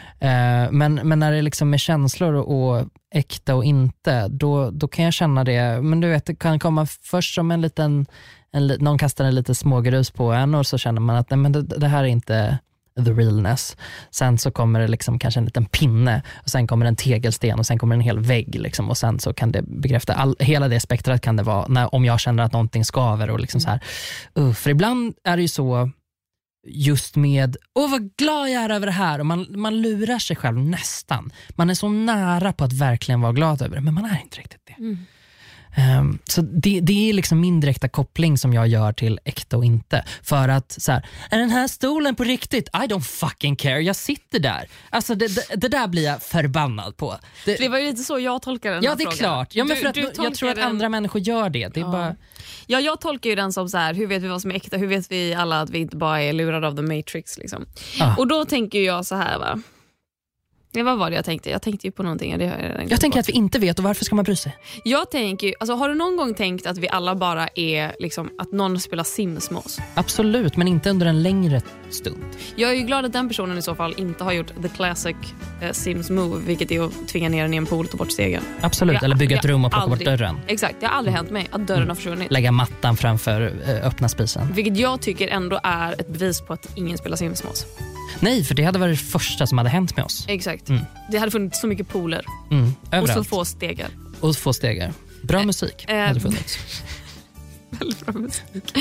Men när det liksom är känslor och äkta och inte, då kan jag känna det. Men du vet, det kan komma först som en liten någon kastar en lite smågrus på en och så känner man att nej, men det här är inte the realness. Sen så kommer det liksom kanske en liten pinne och sen kommer en tegelsten och sen kommer en hel vägg liksom, och sen så kan det bekräfta hela det spektrat kan det vara om jag känner att någonting skaver och liksom så här. För ibland är det ju så just med, vad glad jag är över det här, och man lurar sig själv nästan. Man är så nära på att verkligen vara glad över det, men man är inte riktigt det. Så det är liksom min direkta koppling som jag gör till äkta och inte. För att så här, är den här stolen på riktigt? I don't fucking care, jag sitter där. Alltså det där blir jag förbannad på. Det var ju lite så jag tolkar den här frågan. Ja, det är klart. Ja, men för att jag tror att andra människor gör det. Det är bara... Ja, jag tolkar ju den som så här, hur vet vi vad som är äkta? Hur vet vi alla att vi inte bara är lurade av The Matrix liksom? Och då tänker jag så här, va? Ja, vad var det jag tänkte? Jag tänkte ju på någonting. Jag tänker att vi inte vet, och varför ska man bry sig? Jag tänker, alltså, har du någon gång tänkt att vi alla bara är liksom, att någon spelar Sims med oss? Absolut, men inte under en längre stund. Jag är ju glad att den personen i så fall inte har gjort the classic Sims move, vilket är att tvinga ner den i en pool och ta bort stegen. Absolut, eller bygga ett rum och plocka bort dörren. Exakt, det har aldrig hänt mig att dörren har försvunnit. Lägga mattan framför öppna spisen. Vilket jag tycker ändå är ett bevis på att ingen spelar Sims med oss. Nej, för det hade varit det första som hade hänt med oss. Exakt. Det hade funnits så mycket pooler. Och så få stegar. Och få stegar. Bra musik hade funnits. Väldigt bra musik.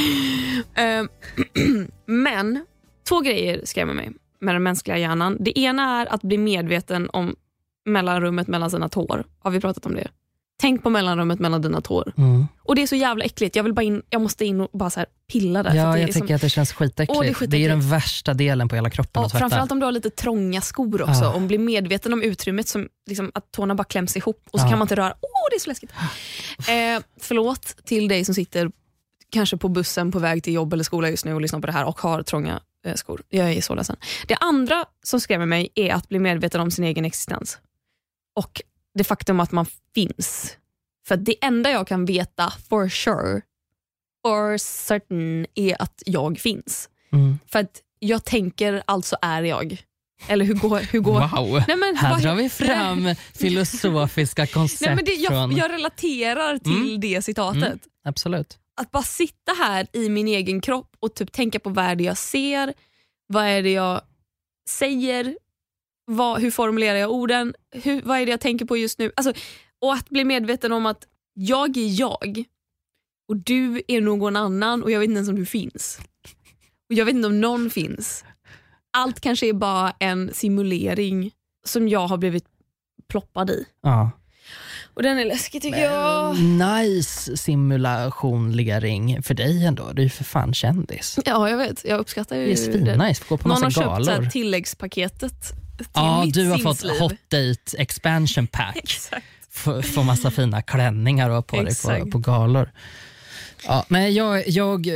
Men 2 grejer skrämmer mig med den mänskliga hjärnan. Det ena är att bli medveten om mellanrummet mellan sina tår. Har vi pratat om det? Tänk på mellanrummet mellan dina tår. Och det är så jävla äckligt. Jag måste in och bara så här pilla där. Ja, för jag tycker att det känns skitäckligt. Det är den värsta delen på hela kroppen att tvätta. Framförallt om du har lite trånga skor också. Om bli medveten om utrymmet som liksom, att tårna bara kläms ihop. Och så kan man inte röra. Det är så läskigt. Förlåt till dig som sitter kanske på bussen på väg till jobb eller skola just nu och lyssnar på det här och har trånga skor. Jag är så ledsen. Det andra som skrämmer mig är att bli medveten om sin egen existens. Och det faktum att man finns. För det enda jag kan veta for sure, for certain, är att jag finns. För att jag tänker, alltså är jag. Eller hur går... Wow, nej, men, här drar vi fram filosofiska koncept. Nej, men jag relaterar till det citatet. Absolut. Att bara sitta här i min egen kropp och typ tänka på vad är det jag ser, vad är det jag säger, hur formulerar jag orden, vad är det jag tänker på just nu. Alltså, och att bli medveten om att jag är jag och du är någon annan och jag vet inte ens om du finns. Och jag vet inte om någon finns. Allt kanske är bara en simulering som jag har blivit ploppad i. Ja. Och den är läskig tycker jag. Nice simulationering för dig ändå. Du är ju för fan kändis. Ja, jag vet. Jag uppskattar ju det. Det är nice. Gå på massa galor. Någon har köpt tilläggspaketet till mitt du har simsliv. fått hot date expansion pack. Exakt. Får massa fina klänningar och på dig på galor. Ja, nej, jag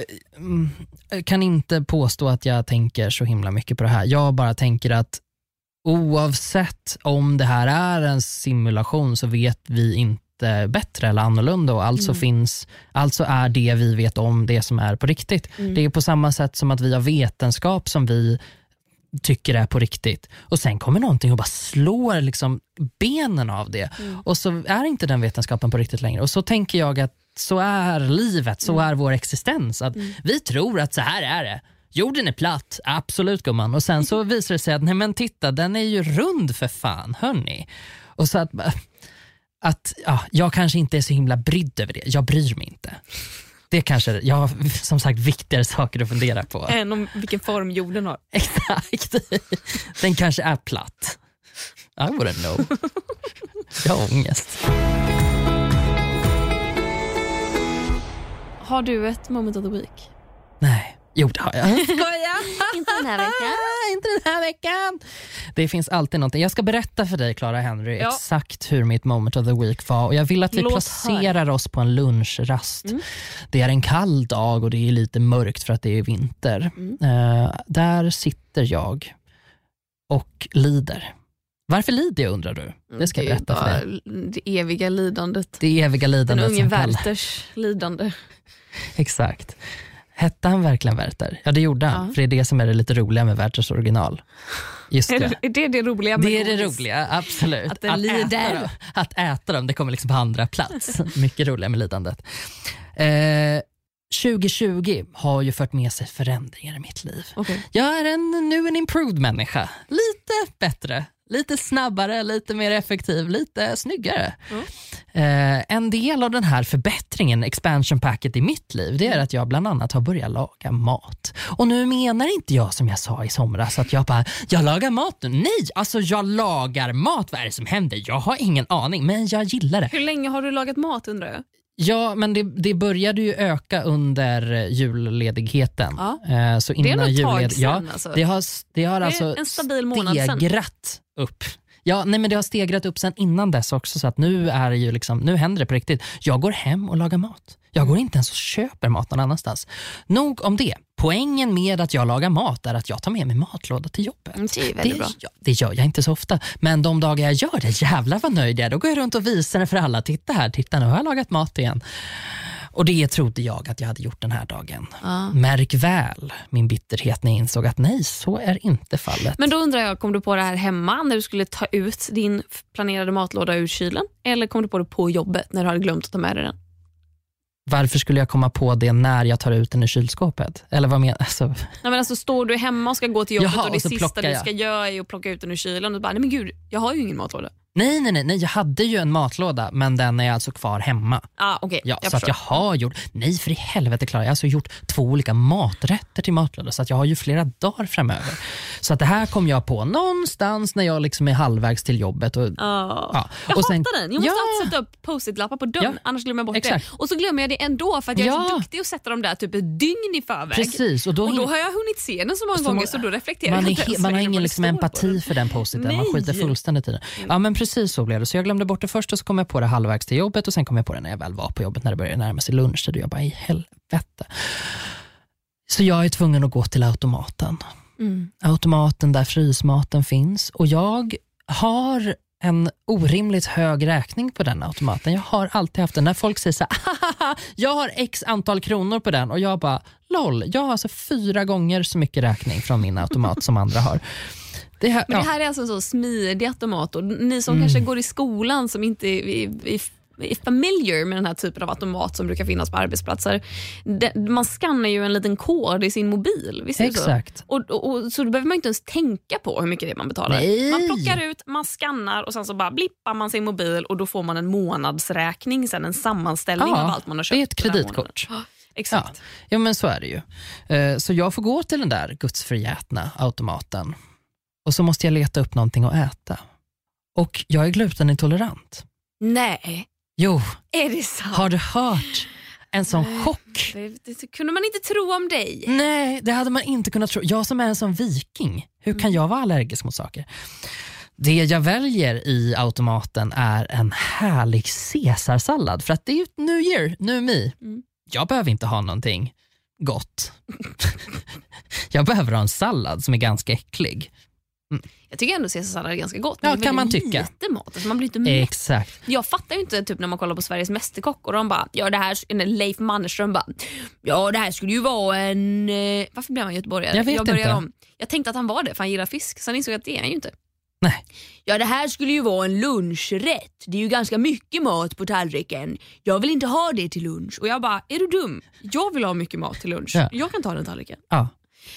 kan inte påstå att jag tänker så himla mycket på det här. Jag bara tänker att oavsett om det här är en simulation så vet vi inte bättre eller annorlunda och alltså är det vi vet om det som är på riktigt. Det är på samma sätt som att vi har vetenskap som vi tycker är på riktigt och sen kommer någonting och bara slår liksom benen av det och så är inte den vetenskapen på riktigt längre och så tänker jag att så är livet, så är vår existens att vi tror att så här är det. Jorden är platt, absolut gumman. Och sen så visar det sig att nej men titta, den är ju rund för fan, hörni. Och så att jag kanske inte är så himla brydd över det. Jag bryr mig inte. Det kanske, jag har som sagt viktigare saker att fundera på. Än om vilken form jorden har. Exakt. Den kanske är platt. I wouldn't know. Jag har ångest. Har du ett moment of the week? Nej. Jo, det har jag. Inte den här veckan. Inte den här veckan. Det finns alltid någonting. Jag ska berätta för dig, Clara Henry, exakt hur mitt moment of the week var. Och jag vill att vi placerar oss på en lunchrast. Det är en kall dag och det är lite mörkt för att det är vinter. Där sitter jag och lider. Varför lider jag, undrar du? Det ska jag berätta för dig. Det eviga lidandet. Det eviga lidandet. Den unge Werthers lidande. Exakt. Hette han verkligen Werther? Ja, det gjorde han. För det är det som är det lite roliga med Werthers original. Just det. Är det roliga med det? Är det roliga, absolut. Att den lider. Att äta dem, det kommer liksom på andra plats. Mycket roligare med lidandet. 2020 har ju fört med sig förändringar i mitt liv. Okay. Jag är nu en improved människa. Lite bättre. Lite snabbare, lite mer effektiv, lite snyggare. En del av den här förbättringen, expansion packet i mitt liv, det är att jag bland annat har börjat laga mat. Och nu menar inte jag som jag sa i somras att jag lagar mat nu. Nej, alltså jag lagar mat. Vad är det som händer? Jag har ingen aning, men jag gillar det. Hur länge har du lagat mat, undrar jag? Ja, men det började ju öka under julledigheten. Ja. Så innan det är något tag sedan, alltså. Det har alltså en stabil månad stegrat upp. Ja, nej, men det har stegrat upp sen innan dess också, så att nu är det ju liksom, nu händer det på riktigt. Jag går hem och lagar mat. Jag går inte ens och köper mat någon annanstans. Nog om det. Poängen med att jag lagar mat är att jag tar med mig matlåda till jobbet. Det är väldigt bra. Det gör jag inte så ofta. Men de dagar jag gör det, jävlar vad nöjd jag är. Då går jag runt och visar det för alla. Titta nu har jag lagat mat igen. Och det trodde jag att jag hade gjort den här dagen. Märk väl min bitterhet när jag insåg att nej, så är inte fallet. Men då undrar jag, kom du på det här hemma när du skulle ta ut din planerade matlåda ur kylen? Eller kom du på det på jobbet när du hade glömt att ta med dig den? Varför skulle jag komma på det när jag tar ut den i kylskåpet? Eller vad menar alltså? Nej, men alltså står du hemma och ska gå till jobbet. Jaha, och det sista du ska göra är att plocka ut den ur kylen och bara, nej men gud, jag har ju ingen matlåda. Nej, jag hade ju en matlåda, men den är alltså kvar hemma. Okay, ja, så att jag har gjort, nej för i helvete Klara, jag har alltså gjort 2 olika maträtter till matlåda, så att jag har ju flera dagar framöver. Så att det här kom jag på någonstans när jag liksom är halvvägs till jobbet. Och, ja. Jag hatar den, jag måste alltid sätta upp post-it-lappar på dörren, annars glömmer jag bort det. Och så glömmer jag det ändå för att jag är så duktig att sätta dem där typ ett dygn i förväg. Precis, och då har jag hunnit se den så många gånger så då reflekterar jag inte. Man har ingen liksom empati för den post-iten, man skiter fullständigt i den. Ja, men precis. precis så blev det. Så jag glömde bort det först och så kom jag på det halvvägs till jobbet och sen kom jag på det när jag väl var på jobbet när det började närma sig lunch. Och jag bara, i helvete. Så jag är tvungen att gå till automaten. Automaten där frysmaten finns. Och jag har en orimligt hög räkning på den automaten. Jag har alltid haft den. När folk säger så här, jag har x antal kronor på den. Och jag bara, lol, jag har alltså 4 gånger så mycket räkning från min automat som andra har. Det här är alltså en så smidig automat. Och ni som kanske går i skolan som inte är familiar med den här typen av automat som brukar finnas på arbetsplatser. Man skannar ju en liten kod i sin mobil. Visst är det exakt. så? Och så då behöver man inte ens tänka på hur mycket det är man betalar. Nej. Man plockar ut, man skannar och sen så bara blippar man sin mobil och då får man en månadsräkning, sen en sammanställning av allt man har köpt. Det är ett kreditkort. Exakt. Ja, men så är det ju. Så jag får gå till den där gudsförgätna automaten. Och så måste jag leta upp någonting att äta. Och jag är glutenintolerant. Nej. Jo. Är det sant? Har du hört en sån chock? Det kunde man inte tro om dig. Nej, det hade man inte kunnat tro. Jag som är en sån viking, hur kan jag vara allergisk mot saker? Det jag väljer i automaten är en härlig caesarsallad. För att det är ju New Year, new me. Jag behöver inte ha någonting gott. Jag behöver ha en sallad som är ganska äcklig. Jag tycker ändå caesarsallad är ganska gott. Ja, det kan man tycka. Lite mat, alltså man blir inte mätt. Exakt. Jag fattar ju inte typ när man kollar på Sveriges Mästerkock och de bara, ja det här, Leif Mannerström bara, ja det här skulle ju vara en... Varför blev han göteborgare? Jag vet inte. Jag tänkte att han var det, för han gillar fisk. Sen insåg jag att det är han ju inte. Nej. Ja det här skulle ju vara en lunchrätt. Det är ju ganska mycket mat på tallriken. Jag vill inte ha det till lunch. Och jag bara, är du dum? Jag vill ha mycket mat till lunch. Ja. Jag kan ta den tallriken. Ja.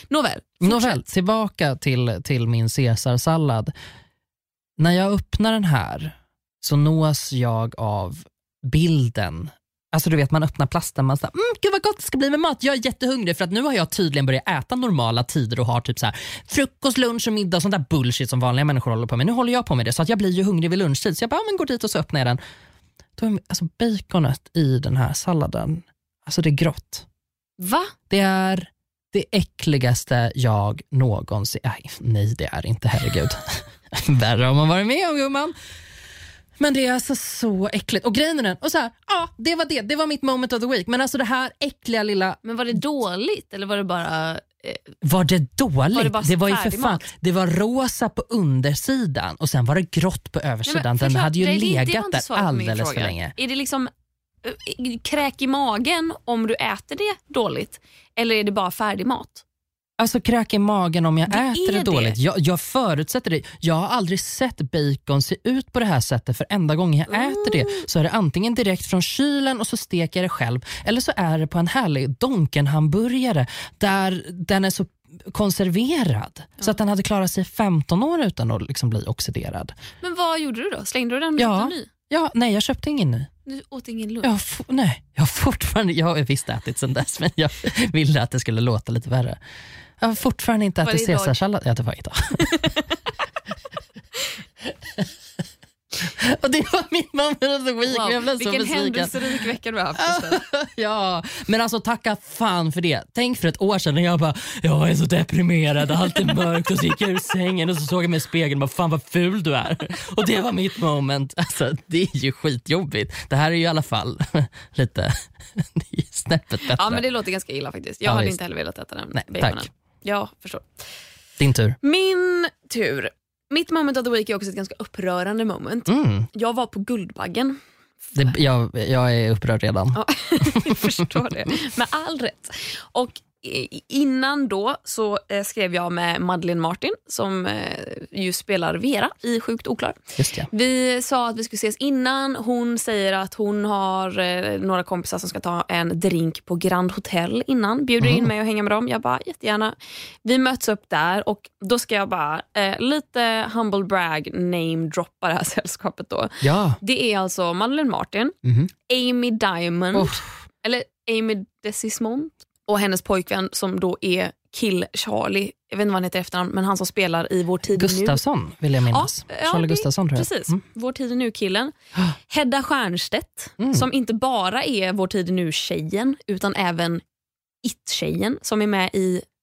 Nåväl, tillbaka till min caesarsallad. När jag öppnar den här så nås jag av bilden. Alltså du vet, man öppnar plasten, man säger, gud vad gott det ska bli med mat. Jag är jättehungrig för att nu har jag tydligen börjat äta normala tider och har typ så här frukost, lunch och middag och sånt där bullshit som vanliga människor håller på med. Nu håller jag på med det så att jag blir ju hungrig vid lunchtid. Så jag bara, men går dit och så öppnar jag den. Då är alltså baconet i den här salladen, alltså det är grått. Va? Det är det äckligaste jag någonsin... Nej, det är inte, herregud. Värre har man varit med om, gumman. Men det är alltså så äckligt. Och grejen är den, och så här, det var det. Det var mitt moment of the week. Men alltså det här äckliga lilla... Men var det dåligt eller var det bara... Var det dåligt? Var det var ju för fan. Det var rosa på undersidan och sen var det grått på översidan. Den hade ju legat där alldeles för länge. Är det liksom kräk i magen om du äter det dåligt? Eller är det bara färdig mat? Alltså kräk i magen om jag äter det dåligt. Jag förutsätter det. Jag har aldrig sett bacon se ut på det här sättet. För enda gången jag äter det så är det antingen direkt från kylen och så steker jag det själv. Eller så är det på en härlig Donken-hamburgare där den är så konserverad. Så att den hade klarat sig 15 år utan att liksom bli oxiderad. Men vad gjorde du då? Slängde du den med ny? Ja, nej, jag köpte ingen ny. Du åt ingen lunch? Jag har visst ätit sedan dess, men jag ville att det skulle låta lite värre. Jag har fortfarande inte ätit caesarsallad. Ja, det var idag. Och det var min moment of the week. Wow, jag blev så besviken. Vilken händelserik vecka du har haft. Ja, men alltså tacka fan för det. Tänk för ett år sedan när jag bara, jag är så deprimerad, allt är mörkt, och så gick jag ur sängen och så såg jag mig i spegeln och bara, fan vad ful du är. Och det var mitt moment. Alltså det är ju skitjobbigt. Det här är ju i alla fall lite det är snäppet bättre. Ja, men det låter ganska illa faktiskt. Jag hade inte heller velat äta den. Nej, baconen. tack. Ja, förstår. Din tur. Min tur. Mitt moment of the week är också ett ganska upprörande moment. Jag var på Guldbaggen. Jag är upprörd redan. Ja, jag förstår det. Med all rätt. Och innan då så skrev jag med Madeleine Martin som ju spelar Vera i Sjukt oklar. Just det. Vi sa att vi skulle ses innan. Hon säger att hon har några kompisar som ska ta en drink på Grand Hotel innan. Bjuder in mig och hänga med dem. Jag bara, jättegärna. Vi möts upp där och då ska jag bara lite humble brag name-droppa det här sällskapet då. Ja. Det är alltså Madeleine Martin, Amy Diamond, eller Amy Desismond och hennes pojkvän som då är Kill Charlie. Jag vet inte vad han heter efternamn, men han som spelar i Vår tid Gustafsson vill jag minnas. Charlie Gustafsson tror jag. Precis, Vår tid nu-killen. Hedda Stiernstedt, som inte bara är Vår tid nu-tjejen utan även It-tjejen som är med i, jag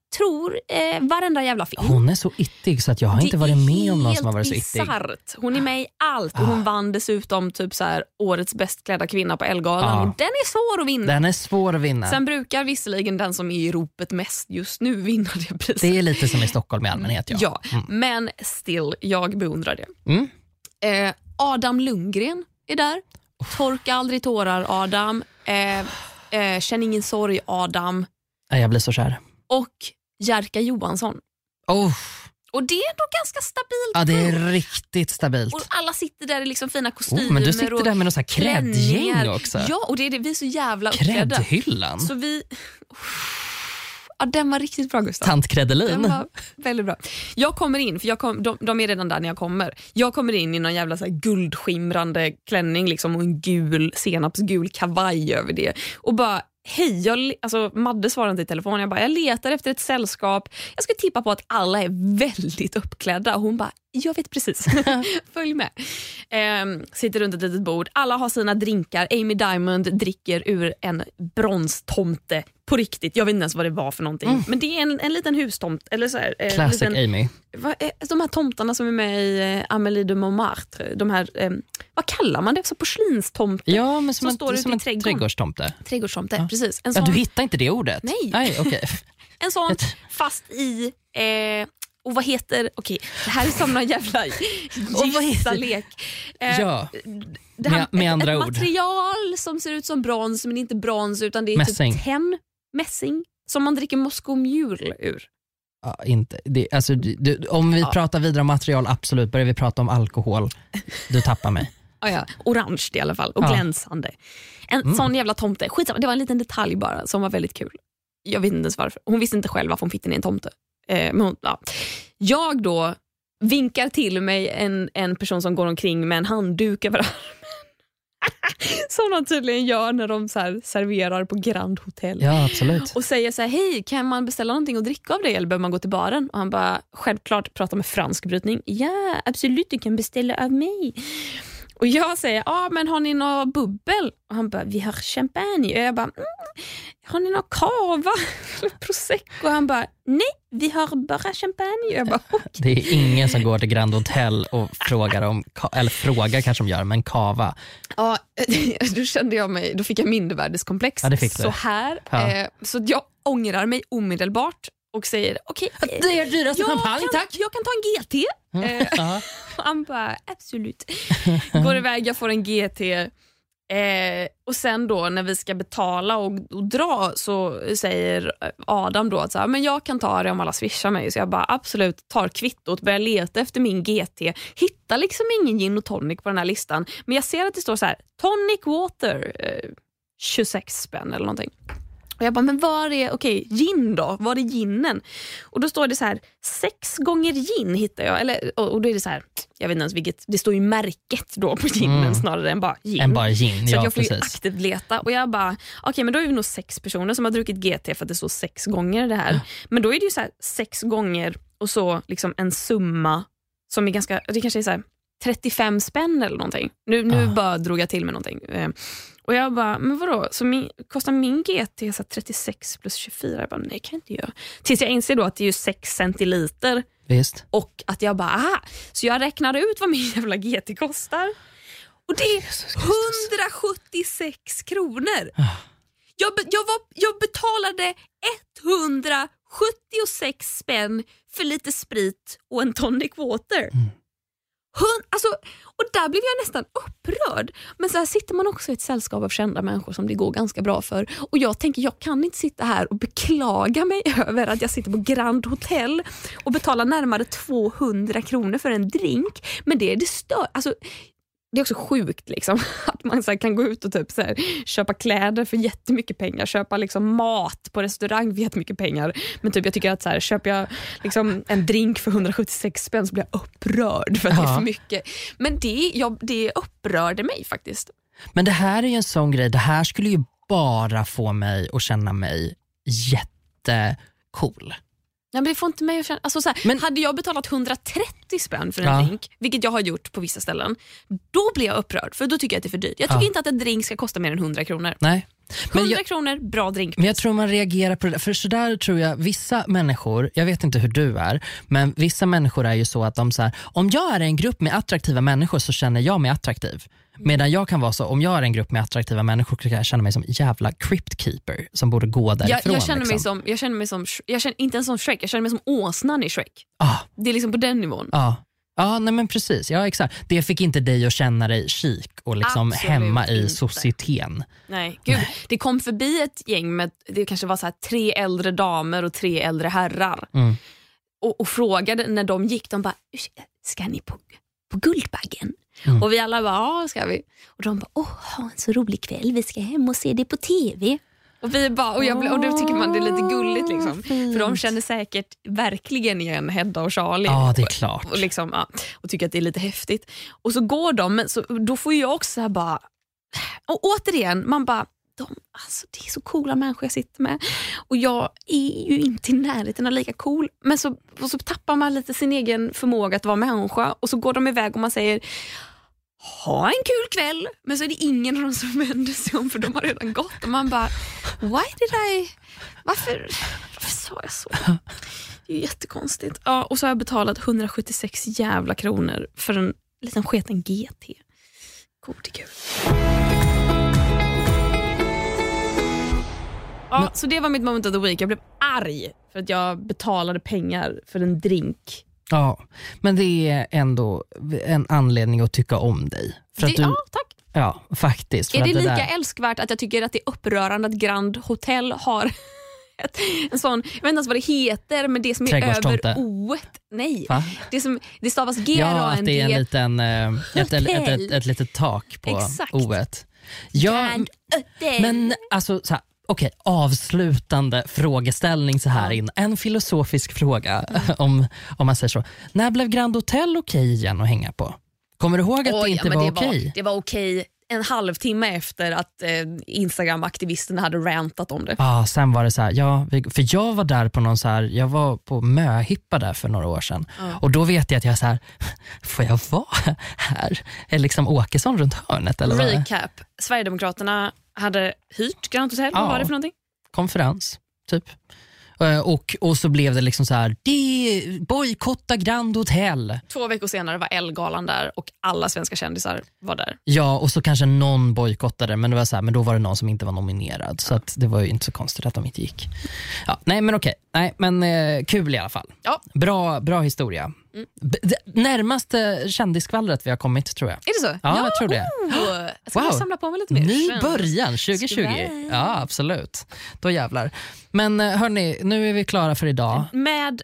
tror varenda jävla film. Hon är så ittig så att jag har inte varit med om någon som har varit så ittig. Hon är med i allt och hon vann dessutom typ så här årets bäst klädda kvinna på Ellegalan. Och den är svår att vinna. Sen brukar visserligen den som är i ropet mest just nu vinna det priset. Det är lite som i Stockholm i allmänhet. Ja. Men still, jag beundrar det. Adam Lundgren är där. Torka aldrig tårar, Adam. Känn ingen sorg, Adam. Jag blir så kär. Och Jerka Johansson. Och det är då ganska stabilt. Ja, det är riktigt stabilt. Och alla sitter där i liksom fina kostymer. Men du sitter där med någon sån här kräddgäng också. Ja, och det är det, vi är så jävla uppklädda. Kräddhyllan. Så vi... Ja, den var riktigt bra, Gustav. Tant Kräddelin. Den var väldigt bra. Jag kommer in, för de är redan där när jag kommer. Jag kommer in i någon jävla så här guldskimrande klänning liksom, och en senapsgul kavaj över det. Och bara, hej, Madde svarar inte i telefon. Jag letar efter ett sällskap. Jag ska tippa på att alla är väldigt uppklädda. Och hon bara, jag vet precis. Följ med. Sitter runt ett litet bord. Alla har sina drinkar. Amy Diamond dricker ur en bronstomte. På riktigt, jag vet inte ens vad det var för någonting. Men det är en liten hustomt. Eller så här, Classic Amy. De här tomtarna som är med i Amélie de Montmartre. De här, vad kallar man det? Så porslinstomte. Ja, men som en trädgårdstomte. Trädgårdstomte, precis. En sån... du hittar inte det ordet? Nej. Okay. En sån fast i... och vad heter... Okej, det här är som någon jävla gissa-lek. Med andra ett ord. Material som ser ut som brons, men inte brons, utan det är mässing. Typ mässing som man dricker Moscow Mule ur. Ja, inte. Om vi pratar vidare om material, absolut. Börjar vi prata om alkohol, du tappar mig. Orange i alla fall, och glänsande. En sån jävla tomte. Skitsamma, det var en liten detalj bara som var väldigt kul. Jag vet inte ens varför. Hon visste inte själv varför hon fick den i en tomte. Men jag då vinkar till mig en person som går omkring med en handduk över armen. Som de tydligen gör när de så här serverar på Grand Hotel. Ja, absolut. Och säger så här, hej, kan man beställa någonting att dricka av dig eller behöver man gå till baren? Och han bara, självklart prata med fransk brytning. Ja, absolut, du kan beställa av mig. Och jag säger, men har ni något bubbel? Och han bara, vi har champagne. Och jag bara, har ni något cava? Prosecco? Och han bara, nej, vi har bara champagne. Och jag bara, okay. Det är ingen som går till Grand Hotel och frågar om, eller frågar kanske de gör, men cava. Ja, då kände jag mig, då fick jag mindervärdeskomplex. Ja, det fick du. Så här. Ja. Så jag ångrar mig omedelbart. Och säger, okej, det är dyraste champagne, tack. Jag kan ta en GT. Han bara, absolut. Går iväg, jag får en GT. Och sen då när vi ska betala och dra, så säger Adam då att så här, men jag kan ta det om alla swishar mig. Så jag bara, absolut, tar kvittot, börjar leta efter min GT. Hittar liksom ingen gin och tonic på den här listan. Men jag ser att det står så här, tonic water, 26 spänn eller någonting. Och jag bara, men var är, gin då? Var är ginen? Och då står det så här, 6 gånger gin hittar jag. Och då är det så här, jag vet inte ens vilket, det står ju märket då på ginen snarare än bara gin. Så jag får ju aktivt leta. Och jag bara, men då är vi nog 6 personer som har druckit GT för att det står 6 gånger det här. Ja. Men då är det ju så här 6 gånger och så liksom en summa som är ganska, det kanske är så här 35 spänn eller någonting. Nu bara drog jag till med någonting. Och jag bara, men vadå? Så kostar min GT så 36 plus 24? Jag bara, nej, kan jag inte göra. Tills jag inser då att det är ju 6 centiliter. Visst. Och att jag bara, så jag räknar ut vad min jävla GT kostar. Och det är 176 kronor. Jag betalade 176 spänn för lite sprit och en tonic water. Och där blev jag nästan upprörd. Men så här sitter man också i ett sällskap av kända människor som det går ganska bra för. Och jag tänker, jag kan inte sitta här och beklaga mig över att jag sitter på Grand Hotel och betalar närmare 200 kronor för en drink. Men det stör. Alltså, det är också sjukt liksom, att man så här kan gå ut och typ så här, köpa kläder för jättemycket pengar, köpa liksom mat på restaurang för jättemycket pengar. Men typ jag tycker att så här, köper jag liksom en drink för 176 spänn så blir jag upprörd för att det är för mycket. Men det upprörde mig faktiskt. Men det här är ju en sån grej, det här skulle ju bara få mig att känna mig jättecool. men det får inte mig att känna... Alltså så här, men hade jag betalat 130 spänn för en drink, vilket jag har gjort på vissa ställen, då blir jag upprörd, för då tycker jag att det är för dyrt. Jag tycker inte att en drink ska kosta mer än 100 kronor. Nej. 100 kronor, bra drink. Men jag tror man reagerar på det. För så där tror jag vissa människor, jag vet inte hur du är, men vissa människor är ju så att de så här, om jag är en grupp med attraktiva människor så känner jag mig attraktiv. Medan jag kan vara så, om jag är en grupp med attraktiva människor kan jag känna mig som jävla cryptkeeper som borde gå därifrån. Jag känner mig som inte ens som Shrek, jag känner mig som åsnan i Shrek. Det är liksom på den nivån. Ja, nej men precis. Ja, exakt. Det fick inte dig att känna dig chic och liksom hemma i societeten. Nej, gud. Nej. Det kom förbi ett gäng med, det kanske var så här 3 äldre damer och 3 äldre herrar. Och frågade när de gick, de bara, ska ni på Guldbaggen? Och vi alla bara, ja, ska vi. Och de bara, ha en så rolig kväll, vi ska hem och se det på tv. Och vi bara, och då tycker man det är lite gulligt liksom. För de känner säkert verkligen igen Hedda och Charlie. Ja, det är klart. Och, liksom, och tycker att det är lite häftigt. Och så går de, men så, då får jag också här bara... Och återigen, man bara... Alltså, det är så coola människor jag sitter med. Och jag är ju inte i närheten av lika cool. Men så tappar man lite sin egen förmåga att vara människa. Och så går de iväg och man säger... Ha en kul kväll. Men så är det ingen av dem som vänder sig om, för de har redan gått. Och man bara, varför sa jag så? Det är ju jättekonstigt. Ja, och så har jag betalat 176 jävla kronor för en liten sketen GT. Gode gud. Ja, så det var mitt moment of the week. Jag blev arg för att jag betalade pengar för en drink. Ja, men det är ändå en anledning att tycka om dig. För att ja, tack. Ja, faktiskt. Är det lika älskvärt att jag tycker att det är upprörande att Grand Hotel har en sån, jag vet inte ens vad det heter, men det som är över O-et. Nej, det stavas G-A-N-D. Ja, att det är en liten, ett litet tak på O-et. Ja, men alltså så här, okej, avslutande frågeställning så här in. En filosofisk fråga om man säger så. När blev Grand Hotel okej igen att hänga på? Kommer du ihåg att det inte var okej? Det var okej en halvtimme efter att Instagram-aktivisterna hade rantat om det. Ja, sen var det så här, för jag var där på någon så här, jag var på Möhippa där för några år sedan. Och då vet jag att jag så här, får jag vara här? Är liksom Åkesson runt hörnet? Eller recap, Sverigedemokraterna hade hyrt Grand Hotel, vad var det för någonting? Konferens, typ. Och så blev det liksom så här, bojkotta Grand Hotel. 2 veckor senare var Ellegalan där och alla svenska kändisar var där. Ja, och så kanske någon bojkottade, men det var så här, men då var det någon som inte var nominerad, så att det var ju inte så konstigt att de inte gick. Ja, nej men okej. Nej, men kul i alla fall. Ja. Bra historia. Närmaste kändiskvallret vi har kommit, tror jag. Är det så? Ja, jag tror det. Jag ska samla på mig lite mer. Ny början 2020. Ja, absolut. Då jävlar. Men hörni, nu är vi klara för idag. Med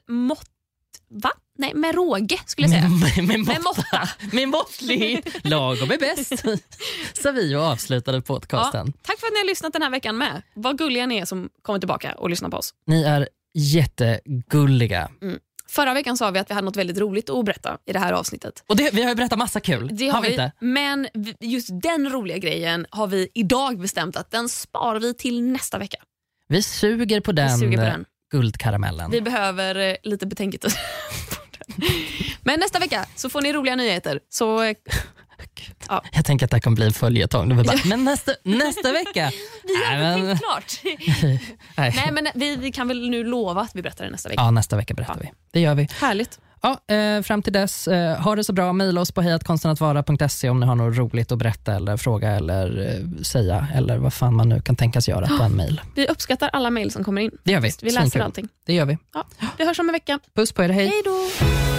med råge skulle jag säga. Med måttlighet. Lagom är bäst. Så vi avslutade podcasten. Ja, tack för att ni har lyssnat den här veckan med. Vad gulliga ni är som kommer tillbaka och lyssnar på oss. Ni är jättegulliga. Förra veckan sa vi att vi hade något väldigt roligt att berätta i det här avsnittet. Och vi har ju berättat massa kul. Det har vi inte. Men just den roliga grejen har vi idag bestämt att den sparar vi till nästa vecka. Vi suger på den guldkaramellen. Vi behöver lite betänketid. Men nästa vecka så får ni roliga nyheter. Så ja. Jag tänker att det kan bli en följetong. Men nästa vecka. Vi har inte klart. Nej, men vi kan väl nu lova att vi berättar det nästa vecka. Ja, nästa vecka berättar vi. Det gör vi. Härligt. Ja, fram till dess, ha det så bra. Mejla oss på hejatkonstenatvara.se om ni har något roligt att berätta eller fråga eller säga eller vad fan man nu kan tänkas göra på en mejl. Vi uppskattar alla mejl som kommer in. Det gör vi. Vi läser allting. Det gör vi. Ja, vi hörs om en vecka. Puss på er, hej. Hej då.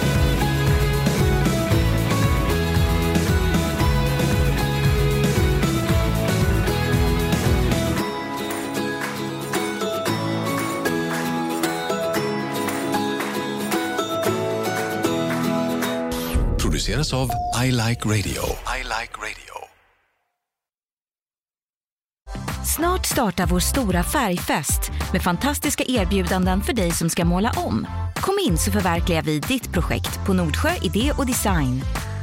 Produceras av I Like Radio. I Like Radio. Snart startar vår stora färgfest med fantastiska erbjudanden för dig som ska måla om. Kom in så förverkligar vi ditt projekt på Nordsjö Idé och Design.